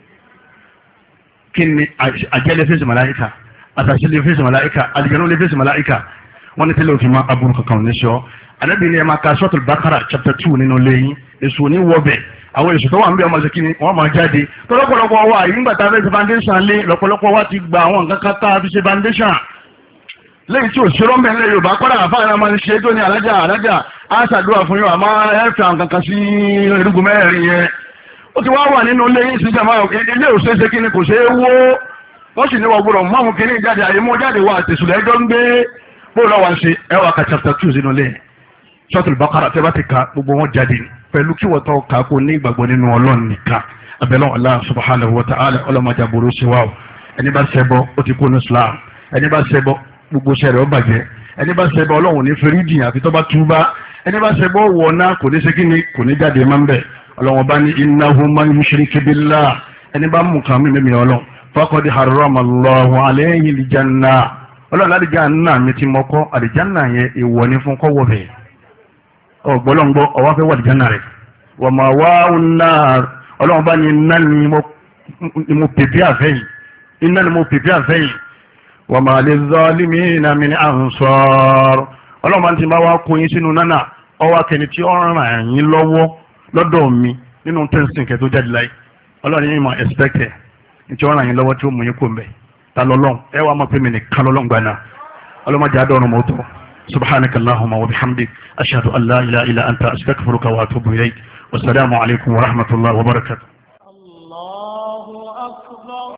kí ni àjẹ́lẹ̀ fèsì màláìka àtàṣílẹ̀ fèsì màláìka àlìjẹ́nulẹ̀ fèsì màláìka wọ́n ní tẹ́lẹ̀ òfin máa aburú kankan ní sọ anábìrin ẹ̀ máa ka Suratul Baqara chapter two nínú lẹ́yìn èso ní wọ́bẹ̀ àwọn èso tó wà ń bẹ ọmọ ṣe kí ni wọ́n máa jáde lọ́pọ̀lọpọ̀ wa yìí nígbà tá a fẹ́ ṣe foundation lé lọ́pọ̀lọpọ̀ wa ti gba àwọn nǹkan kan tá a fi ṣe foundation lẹ́yìn tí òṣèré ọmọ ẹ̀lẹ́ Yorùbá kọ́dà àfáàná máa ń ṣe tó ní alájà alájà á ṣàdúrà fún yóò àmọ́ ẹ fi àwọn kankan sí irúgbìn mẹ́rin yẹn ó ti wá wà nínú lẹ́yìn sí jàmá ilé òṣèṣe kí ni kò ṣeé wó wọ́n sì ní wọ́n gbọ́dọ̀ mú àwọn kìíní jáde àyè mú jáde wà àtẹ̀sùlẹ̀ ẹjọ́ ń gbé bó lọ́wọ́ ń ṣe ẹwà ka chapter two sínú lẹ́yìn Suratul Baqara tẹ́ bá ti ka gbogbo wọn jáde pẹ̀lú kí wọ́n tọ́ ka kó ní ìgbàgbọ́ nínú Ọlọ́run nìkan abẹ́lẹ́ Allah subhanahu wa ta'ala ọlọ́mọdé aburú ṣe wá o ẹni bá ṣẹbọ ó ti kó ní Islam ẹni bá ṣẹbọ gbogbo ṣẹlẹ̀ ó bàjẹ́ ẹni bá ṣẹbọ Ọlọ́run ní fẹ́rídì àfi tó bá túbá ẹni bá ṣẹbọ wọ̀ náà kò ní ṣe kí ni kò ní jáde máa ń bẹ̀ Ọlọ́run bá ní innahu man yushrik billah ẹni bá mú kan mímí mi Ọlọ́run faqad harrama Allahu alayhi al-janna Ọlọ́run àlìjánnà mi ti mọ́kọ́ àlìjánnà yẹn ìwọ ní fún kọ́wọ́ bẹ̀ ọ̀gbọ́lọ́ngbọ́ ọwọ́ fẹ́ wà àlìjánnà rẹ̀ wa ma'wahu an-nar Ọlọ́run bá ní iná ni mo pèpè àfẹ́yìn iná ni mo pèpè àfẹ́yìn wa ma liz-zalimina min ansar Ọlọ́run bá ti máa wá kó yín sínú nánà ọwọ́ akẹni tí ó ràn yín lọ́wọ́ lọ́dọ̀ mi nínú tẹ́sán kẹ́ tó jáde láyé Ọlọ́run yín máa ẹ̀sìpẹ́kẹ̀ tí ó ràn yín lọ́wọ́ tí ó mú yín kó mbẹ́ ta lọ́lọ́n ẹ wàá máa pè mí nìkan lọ́lọ́n gbaná ọlọ́mọdé adọ́run mọ́tò subhanaka allahumma wa bihamdik ashhadu an la ilaha illa anta astaghfiruka wa atubu ilayk wasalaamu alaykum wa rahmatullahi wa barakatuh.